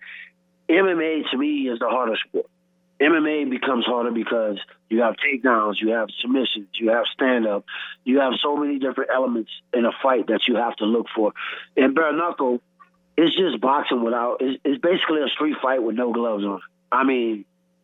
M M A to me is the harder sport. M M A becomes harder because you have takedowns, you have submissions, you have stand-up, you have so many different elements in a fight that you have to look for. In bare knuckle, it's just boxing without. It's, it's basically a street fight with no gloves on. I mean,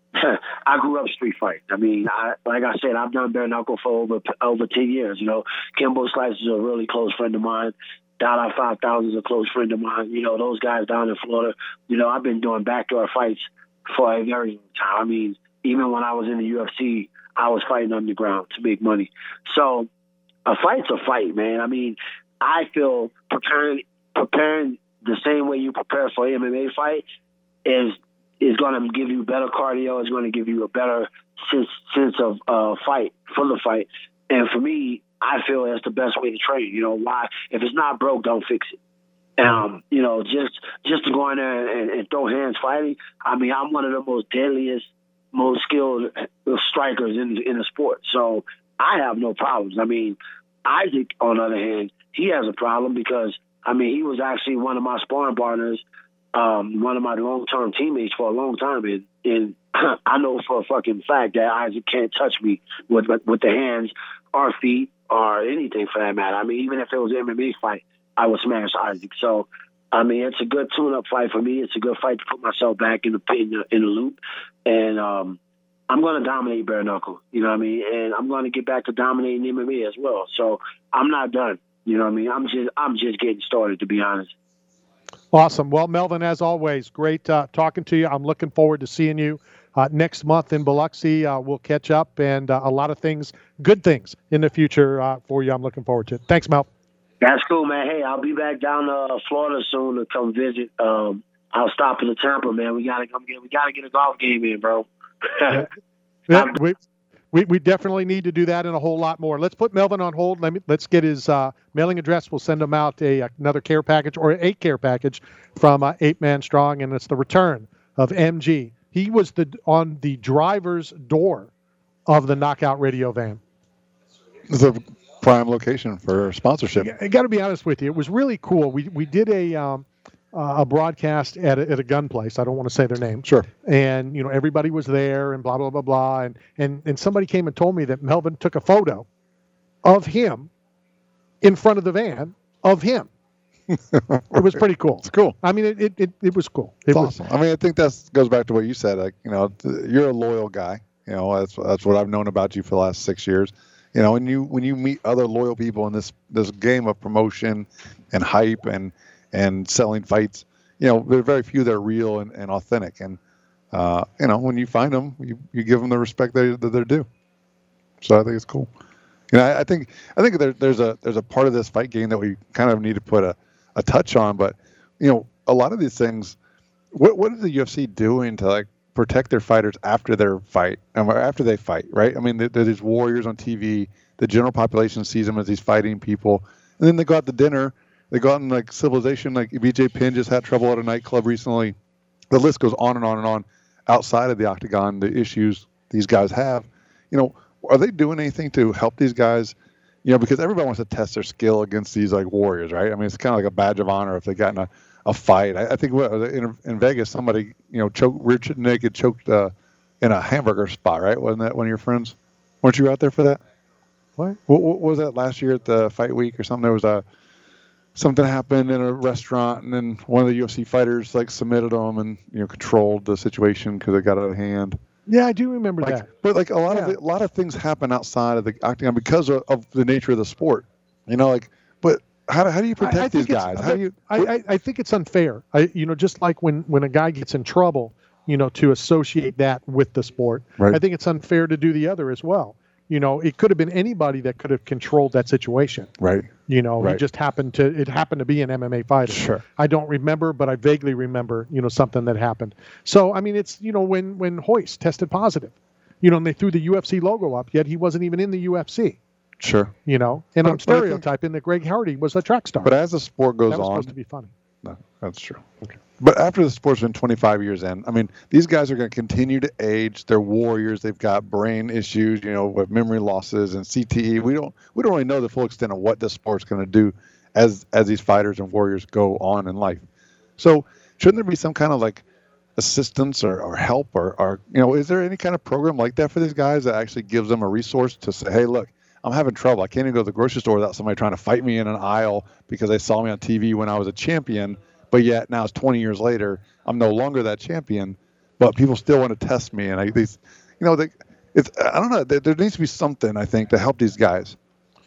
I grew up street fight. I mean, I, like I said, I've done bare knuckle for over over ten years. You know, Kimbo Slice is a really close friend of mine. Dada five thousand is a close friend of mine. You know, those guys down in Florida. You know, I've been doing backyard fights for a very long time. I mean, even when I was in the U F C, I was fighting underground to make money. So a fight's a fight, man. I mean, I feel preparing preparing the same way you prepare for an M M A fight is is going to give you better cardio. It's going to give you a better sense sense of uh, fight for the fight. And for me, I feel that's the best way to train. You know why? If it's not broke, don't fix it. Um, you know, just just to go in there and, and throw hands fighting. I mean, I'm one of the most deadliest, most skilled strikers in in the sport. So I have no problems. I mean, Isaac, on the other hand, he has a problem because, I mean, he was actually one of my sparring partners, um, one of my long-term teammates for a long time. And, and I know for a fucking fact that Isaac can't touch me with with the hands or feet or anything for that matter. I mean, even if it was an M M A fight, I would smash Isaac. So, I mean, it's a good tune-up fight for me. It's a good fight to put myself back in the in the, in the loop. And um, I'm going to dominate bare knuckle, you know what I mean? And I'm going to get back to dominating M M A as well. So I'm not done, you know what I mean? I'm just I'm just getting started, to be honest. Awesome. Well, Melvin, as always, great uh, talking to you. I'm looking forward to seeing you uh, next month in Biloxi. Uh, we'll catch up, and uh, a lot of things, good things in the future uh, for you. I'm looking forward to it. Thanks, Mel. That's cool, man. Hey, I'll be back down to uh, Florida soon to come visit. Um, I'll stop in the Tampa, man. We gotta come get. We gotta get a golf game in, bro. yeah. Yeah, we, we we definitely need to do that and a whole lot more. Let's put Melvin on hold. Let me let's get his uh, mailing address. We'll send him out a another care package or a care package from uh, Eight Man Strong, and it's the return of M G. He was the on the driver's door of the Knockout Radio van. The prime location for sponsorship. I got to be honest with you, it was really cool. We we did a um, uh, a broadcast at a, at a gun place. I don't want to say their name. Sure. And you know everybody was there and blah blah blah blah. And and and somebody came and told me that Melvin took a photo of him in front of the van of him. It was pretty cool. It's cool. I mean, it it it, it was cool. It it's was awesome. I mean, I think that goes back to what you said. Like, you know, you're a loyal guy. You know, that's that's what I've known about you for the last six years. You know, when you when you meet other loyal people in this this game of promotion and hype and and selling fights, you know, there are very few that are real and, and authentic. And, uh, you know, when you find them, you, you give them the respect that, that they're due. So I think it's cool. You know, I, I think I think there, there's a there's a part of this fight game that we kind of need to put a, a touch on. But, you know, a lot of these things, what what is the U F C doing to, like, protect their fighters after their fight, or after they fight, right? I mean, there, there's these warriors on T V. The general population sees them as these fighting people. And then they go out to dinner. They go out in, like, civilization. Like, B J Penn just had trouble at a nightclub recently. The list goes on and on and on outside of the octagon, the issues these guys have. You know, are they doing anything to help these guys? You know, because everybody wants to test their skill against these, like, warriors, right? I mean, it's kind of like a badge of honor if they got in a, a fight. I, I think what, in, in Vegas, somebody, you know, choked, Richard Naked choked uh, in a hamburger spot, right? Wasn't that one of your friends? Weren't you out there for that? What? What, what was that last year at the fight week or something? There was a something happened in a restaurant, and then one of the U F C fighters, like, submitted them and, you know, controlled the situation because it got out of hand. Yeah, I do remember like, that. But, like, a lot yeah. of the, a lot of things happen outside of the octagon because of, of the nature of the sport. You know, like, but how do, how do you protect I, I these think guys? How do you? I, I, I think it's unfair. I, you know, just like when, when a guy gets in trouble, you know, to associate that with the sport. Right. I think it's unfair to do the other as well. You know, it could have been anybody that could have controlled that situation. Right. You know, right. he just happened to, it happened to be an M M A fighter. Sure. I don't remember, but I vaguely remember, you know, something that happened. So, I mean, it's, you know, when, when Hoist tested positive, you know, and they threw the U F C logo up, yet he wasn't even in the U F C. Sure. You know, and but, I'm stereotyping that Greg Hardy was a track star. But as the sport goes that was on. supposed to be funny. No, that's true. Okay. But after the sport's been twenty-five years in, I mean, these guys are going to continue to age. They're warriors. They've got brain issues, you know, with memory losses and C T E. We don't we don't really know the full extent of what the sport's going to do as as these fighters and warriors go on in life. So shouldn't there be some kind of, like, assistance or, or help or, or, you know, is there any kind of program like that for these guys that actually gives them a resource to say, hey, look, I'm having trouble. I can't even go to the grocery store without somebody trying to fight me in an aisle because they saw me on T V when I was a champion. But yet now it's twenty years later, I'm no longer that champion, but people still want to test me. And I, these, you know, they, it's, I don't know. There, there needs to be something, I think, to help these guys.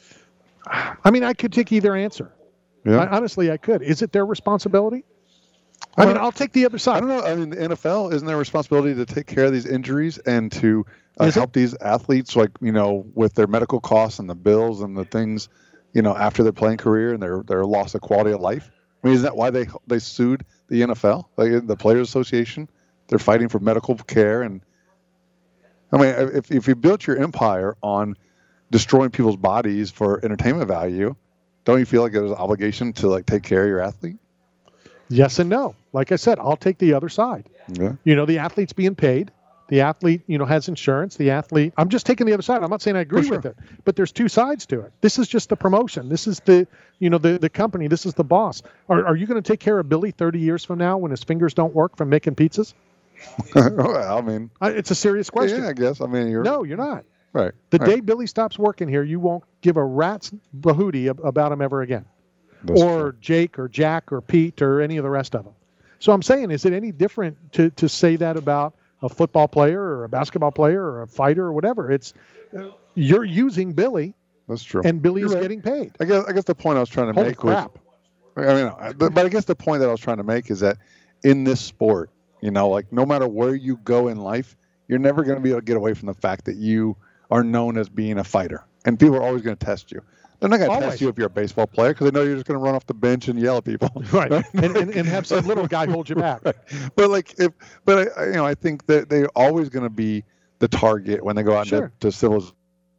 I mean, I could take either answer. Yeah. I, honestly, I could. Is it their responsibility? I mean, I'll take the other side. I don't know. I mean, the N F L, isn't their responsibility to take care of these injuries and to uh, help these athletes, like, you know, with their medical costs and the bills and the things, you know, after their playing career and their, their loss of quality of life? I mean, isn't that why they they sued the N F L, like the Players Association? They're fighting for medical care. And I mean, if if you built your empire on destroying people's bodies for entertainment value, don't you feel like there's an obligation to, like, take care of your athlete? Yes and no. Like I said, I'll take the other side. Yeah. You know, the athlete's being paid. The athlete, you know, has insurance. The athlete, I'm just taking the other side. I'm not saying I agree sure. with it, but there's two sides to it. This is just the promotion. This is the, you know, the, the company. This is the boss. Are, are you going to take care of Billy thirty years from now when his fingers don't work from making pizzas? Well, I mean, I, it's a serious question. Yeah, I guess. I mean, you're no, you're not. Right. The right. day Billy stops working here, you won't give a rat's bahootie about him ever again. That's or true. Jake or Jack or Pete or any of the rest of them. So I'm saying, is it any different to, to say that about a football player or a basketball player or a fighter or whatever? It's uh, you're using Billy. That's true. And Billy You're is right. getting paid. I guess I guess the point I was trying to Holy make crap. was, I mean, I- but, but I guess the point that I was trying to make is that in this sport, you know, like, no matter where you go in life, you're never going to be able to get away from the fact that you are known as being a fighter, and people are always going to test you. They're not going to Always. test you if you're a baseball player because they know you're just going to run off the bench and yell at people. Right. and, and, and have some little guy hold you back. Right. But like, if but I, I- you know, I think that they're always going to be the target when they go out Sure. into to civil.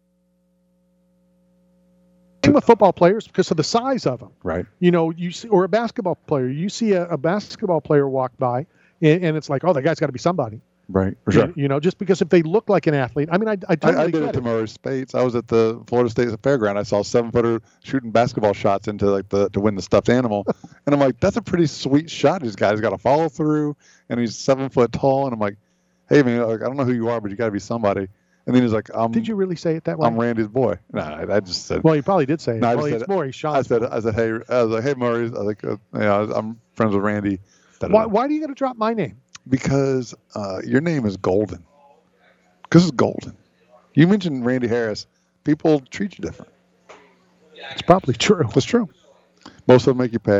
Same with football players because of the size of them. Right. You know, you see, or a basketball player. You see a, a basketball player walk by, and, and it's like, oh, that guy's got to be somebody. Right. For sure. You, you know, just because if they look like an athlete. I mean, I, I I, totally I did get it to it. Murray Spates. I was at the Florida State Fairground. I saw a seven footer shooting basketball shots into like the to win the stuffed animal, and I'm like, that's a pretty sweet shot. This guy's got to follow through, and he's seven foot tall, and I'm like, hey man, like, I don't know who you are, but you got to be somebody. And then he's like, I'm. Did you really say it that way? I'm Randy's boy. No, I, I just said. Well, you probably did say it. No, I well, just it's said- more. He's Sean's I said, boy. I said, hey, I was like, hey Murray. I was like, uh, you know, I'm friends with Randy. Da-da-da. Why, why do you got to drop my name? Because uh, your name is golden. Because it's golden. You mentioned Randy Harris. People treat you different. It's probably true. It's true. Most of them make you pay.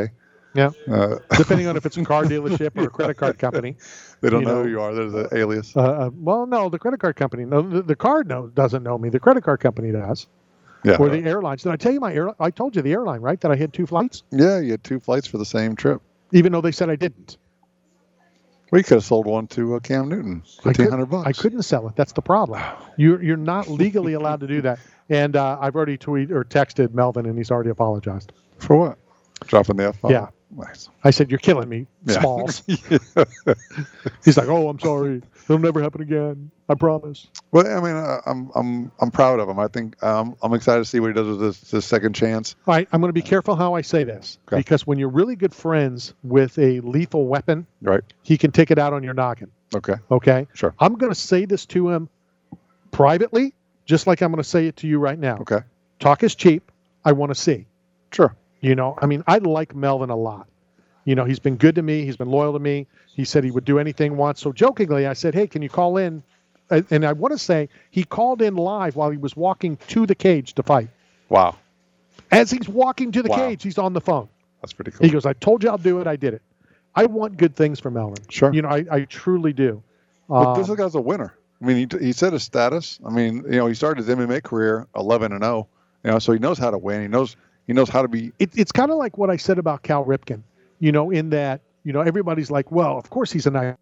Yeah. Uh, Depending on if it's a car dealership or a credit card company. They don't you know, know. who you are. There's an alias. Uh, uh, well, no, the credit card company. No, the, the card no, doesn't know me. The credit card company does. Yeah. Or the airlines. Did I tell you my airline? I told you the airline, right? That I had two flights, Yeah, you had two flights for the same trip. even though they said I didn't. We could have sold one to uh, Cam Newton, I fifteen could- hundred bucks. I couldn't sell it. That's the problem. You're you're not legally allowed to do that. And uh, I've already tweeted or texted Melvin, and he's already apologized. For what? Dropping the F-bomb? Yeah. Nice. I said, "You're killing me, Yeah. Smalls." He's like, "Oh, I'm sorry. It'll never happen again. I promise." Well, I mean, uh, I'm I'm I'm proud of him. I think um, I'm excited to see what he does with this, this second chance. All right, I'm going to be careful how I say this Okay. because when you're really good friends with a lethal weapon, Right. he can take it out on your noggin. Okay. Okay. Sure. I'm going to say this to him privately, just like I'm going to say it to you right now. Okay. Talk is cheap. I want to see. Sure. You know, I mean, I like Melvin a lot. You know, he's been good to me. He's been loyal to me. He said he would do anything once. So jokingly, I said, "Hey, can you call in?" And and I want to say he called in live while he was walking to the cage to fight. Wow. As he's walking to the Wow. cage, he's on the phone. That's pretty cool. He goes, "I told you I'll do it. I did it." I want good things for Melvin. Sure. You know, I, I truly do. But Um, this guy's a winner. I mean, he, he said his status. I mean, you know, he started his M M A career eleven and oh. You know, so he knows how to win. He knows he knows how to be. It, it's kind of like what I said about Cal Ripken, you know, in that, you know, everybody's like, well, of course he's a nice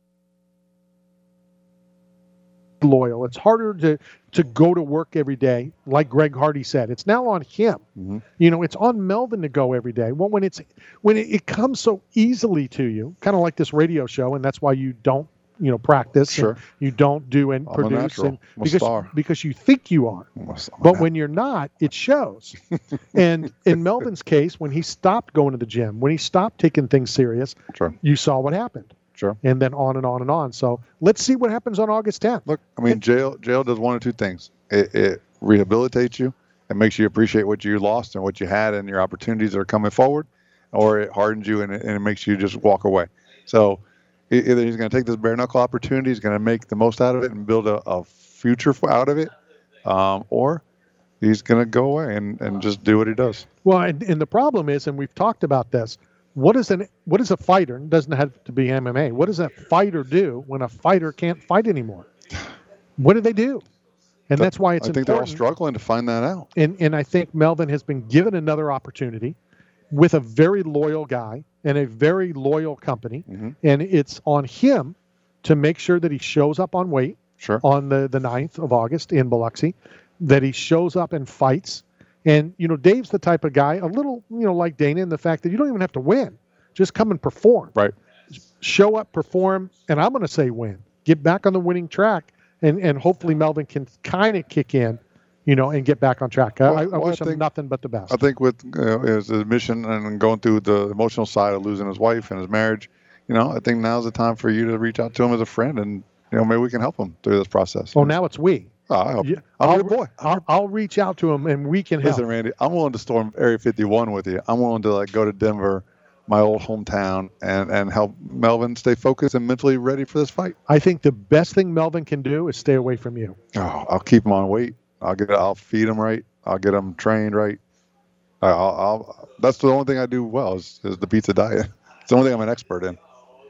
loyal. It's harder to, to go to work every day, like Greg Hardy said. It's now on him. Mm-hmm. You know, it's on Melvin to go every day. Well, when it's when it, it comes so easily to you, kind of like this radio show, and that's why you don't, you know, practice. Sure. And you don't do and I'm a produce natural. and I'm a because star. because you think you are. I'm a- I'm a But nat- when you're not, it shows. And in Melvin's case, when he stopped going to the gym, when he stopped taking things serious, Sure. you saw what happened. Sure. And then on and on and on. So let's see what happens on August tenth. Look, I mean, jail jail does one or two things. It, it rehabilitates you and makes you appreciate what you lost and what you had and your opportunities that are coming forward, or it hardens you and it, and it makes you just walk away. So e- either he's going to take this bare knuckle opportunity, he's going to make the most out of it and build a, a future for, out of it, um, or he's going to go away and, and just do what he does. Well, and, and the problem is, and we've talked about this, what is an what is a fighter? It doesn't have to be M M A. What does a fighter do when a fighter can't fight anymore? What do they do? And that's why it's I think important. they're all struggling to find that out. And and I think Melvin has been given another opportunity with a very loyal guy and a very loyal company. Mm-hmm. And it's on him to make sure that he shows up on weight Sure. on the, the ninth of August in Biloxi, that he shows up and fights. And, you know, Dave's the type of guy, a little, you know, like Dana, in the fact that you don't even have to win. Just come and perform. Right. Show up, perform, and I'm going to say win. Get back on the winning track, and, and hopefully Melvin can kind of kick in, you know, and get back on track. I, Well, I well, wish I him think- nothing but the best. I think with uh, his admission and going through the emotional side of losing his wife and his marriage, you know, I think now's the time for you to reach out to him as a friend, and you know, maybe we can help him through this process. Oh, now it's we. Oh, I hope. Yeah, I'm I'll, your boy. I'll, I'll reach out to him, and we can help. Listen, Randy, I'm willing to storm Area fifty-one with you. I'm willing to like go to Denver, my old hometown, and and help Melvin stay focused and mentally ready for this fight. I think the best thing Melvin can do is stay away from you. Oh, I'll keep him on weight. I'll get. I'll feed him right. I'll get him trained right. I'll. I'll that's the only thing I do well is, is the pizza diet. It's the only thing I'm an expert in.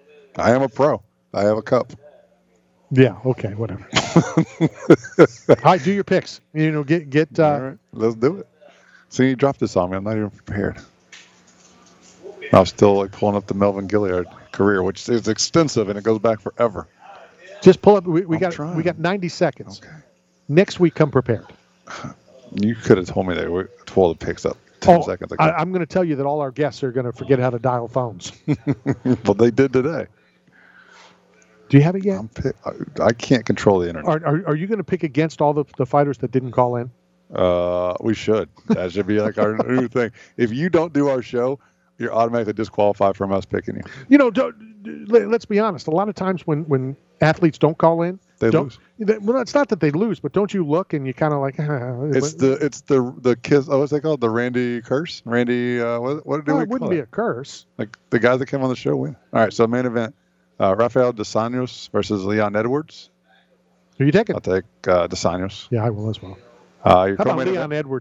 I am a pro. I have a cup. Yeah. Okay. Whatever. All right. Do your picks. You know, get get. Uh, All right, let's do it. See, you dropped this on me. I'm not even prepared. I was still like pulling up the Melvin Gilliard career, which is extensive and it goes back forever. Just pull up. We, we I'm got trying. we got ninety seconds. Okay. Next week, come prepared. You could have told me they were twelve the picks up ten Oh, seconds ago. I, I'm going to tell you that all our guests are going to forget how to dial phones. Well, they did today. Do you have it yet? I'm pick, I, I can't control the internet. Are are, are you going to pick against all the, the fighters that didn't call in? Uh, we should. That should be like our new thing. If you don't do our show, you're automatically disqualified from us picking you. You know, don't, let- let's be honest. A lot of times when, when athletes don't call in, They don't, lose. they- well, it's not that they lose, but don't you look and you kind of like. It's the it's the the kiss. Oh, what's they called? The Randy curse. Randy. Uh, what what do well, we it wouldn't call be it? a curse. Like the guys that came on the show win. All right. So main event: uh, Rafael Dos Anjos versus Leon Edwards. Who are you taking? I'll take uh, Dos Anjos. Yeah, I will as well. Uh, your How about co-main Leon event- Edwards saying that uh, uh, Masvidal doesn't deserve a title fight? Yeah. Masvidal doesn't deserve a title fight. How about Leon Edwards saying that uh, um, Masvidal doesn't deserve a title fight? Yeah. Do you have it yet? I'm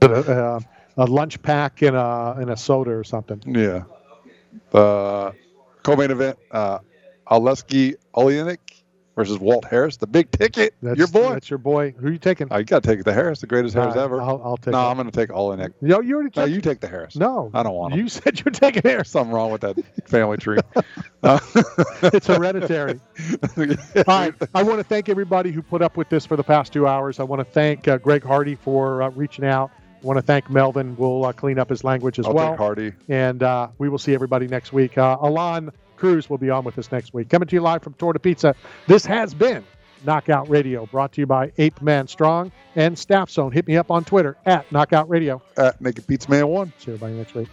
a, a lunch pack and a and a soda or something. Yeah. The co-main event, uh, Oleksiy Oleinik versus Walt Harris, the big ticket. That's your boy. That's your boy. Who are you taking? I got to take the Harris, the greatest Harris All right, ever. I'll, I'll take. no, it. I'm going to take Oleinik. Yo, you already. No, Took you take the Harris. No, I don't want him. You said you're taking Harris. Something wrong with that family tree. Uh, It's hereditary. All right. I want to thank everybody who put up with this for the past two hours. I want to thank uh, Greg Hardy for uh, reaching out. I want to thank Melvin. We'll uh, clean up his language as I'll well. take Hardy. And uh, we will see everybody next week. Uh, Alon Cruz will be on with us next week. Coming to you live from Torta Pizza. This has been Knockout Radio, brought to you by Ape Man Strong and Staff Zone. Hit me up on Twitter at Knockout Radio. At Naked Pizza Man one. See everybody next week.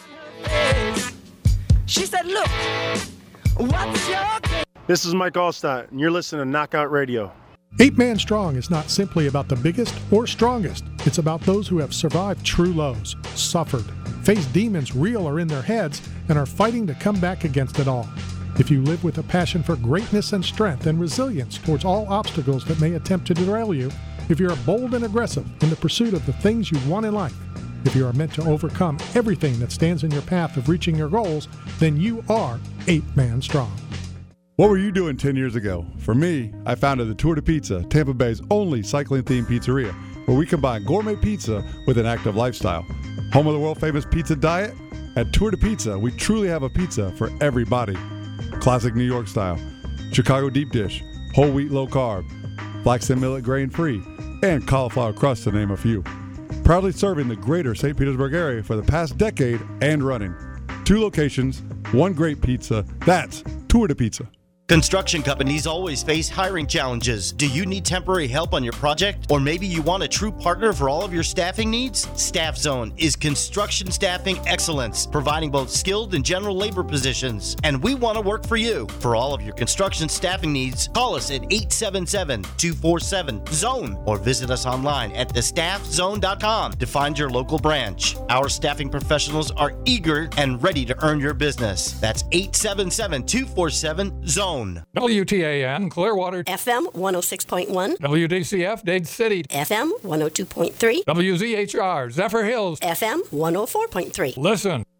She said, look, what's your game? This is Mike Allstott, and you're listening to Knockout Radio. Eight Man Strong is not simply about the biggest or strongest. It's about those who have survived true lows, suffered, faced demons real or in their heads, and are fighting to come back against it all. If you live with a passion for greatness and strength and resilience towards all obstacles that may attempt to derail you, if you're bold and aggressive in the pursuit of the things you want in life, if you are meant to overcome everything that stands in your path of reaching your goals, then you are Eight Man Strong. What were you doing ten years ago? For me, I founded the Torta Pizza, Tampa Bay's only cycling-themed pizzeria, where we combine gourmet pizza with an active lifestyle. Home of the world-famous pizza diet? At Torta Pizza, we truly have a pizza for everybody. Classic New York style, Chicago deep dish, whole wheat low carb, flax and millet grain free, and cauliflower crust to name a few. Proudly serving the greater Saint Petersburg area for the past decade and running. Two locations, one great pizza. That's Torta Pizza. Construction companies always face hiring challenges. Do you need temporary help on your project? Or maybe you want a true partner for all of your staffing needs? Staff Zone is construction staffing excellence, providing both skilled and general labor positions. And we want to work for you. For all of your construction staffing needs, call us at eight seven seven, two four seven, zone or visit us online at the staff zone dot com to find your local branch. Our staffing professionals are eager and ready to earn your business. That's eight seven seven, two four seven, zone. W T A N Clearwater, F M one oh six point one, W D C F Dade City, F M one oh two point three, W Z H R Zephyr Hills, F M one oh four point three. Listen.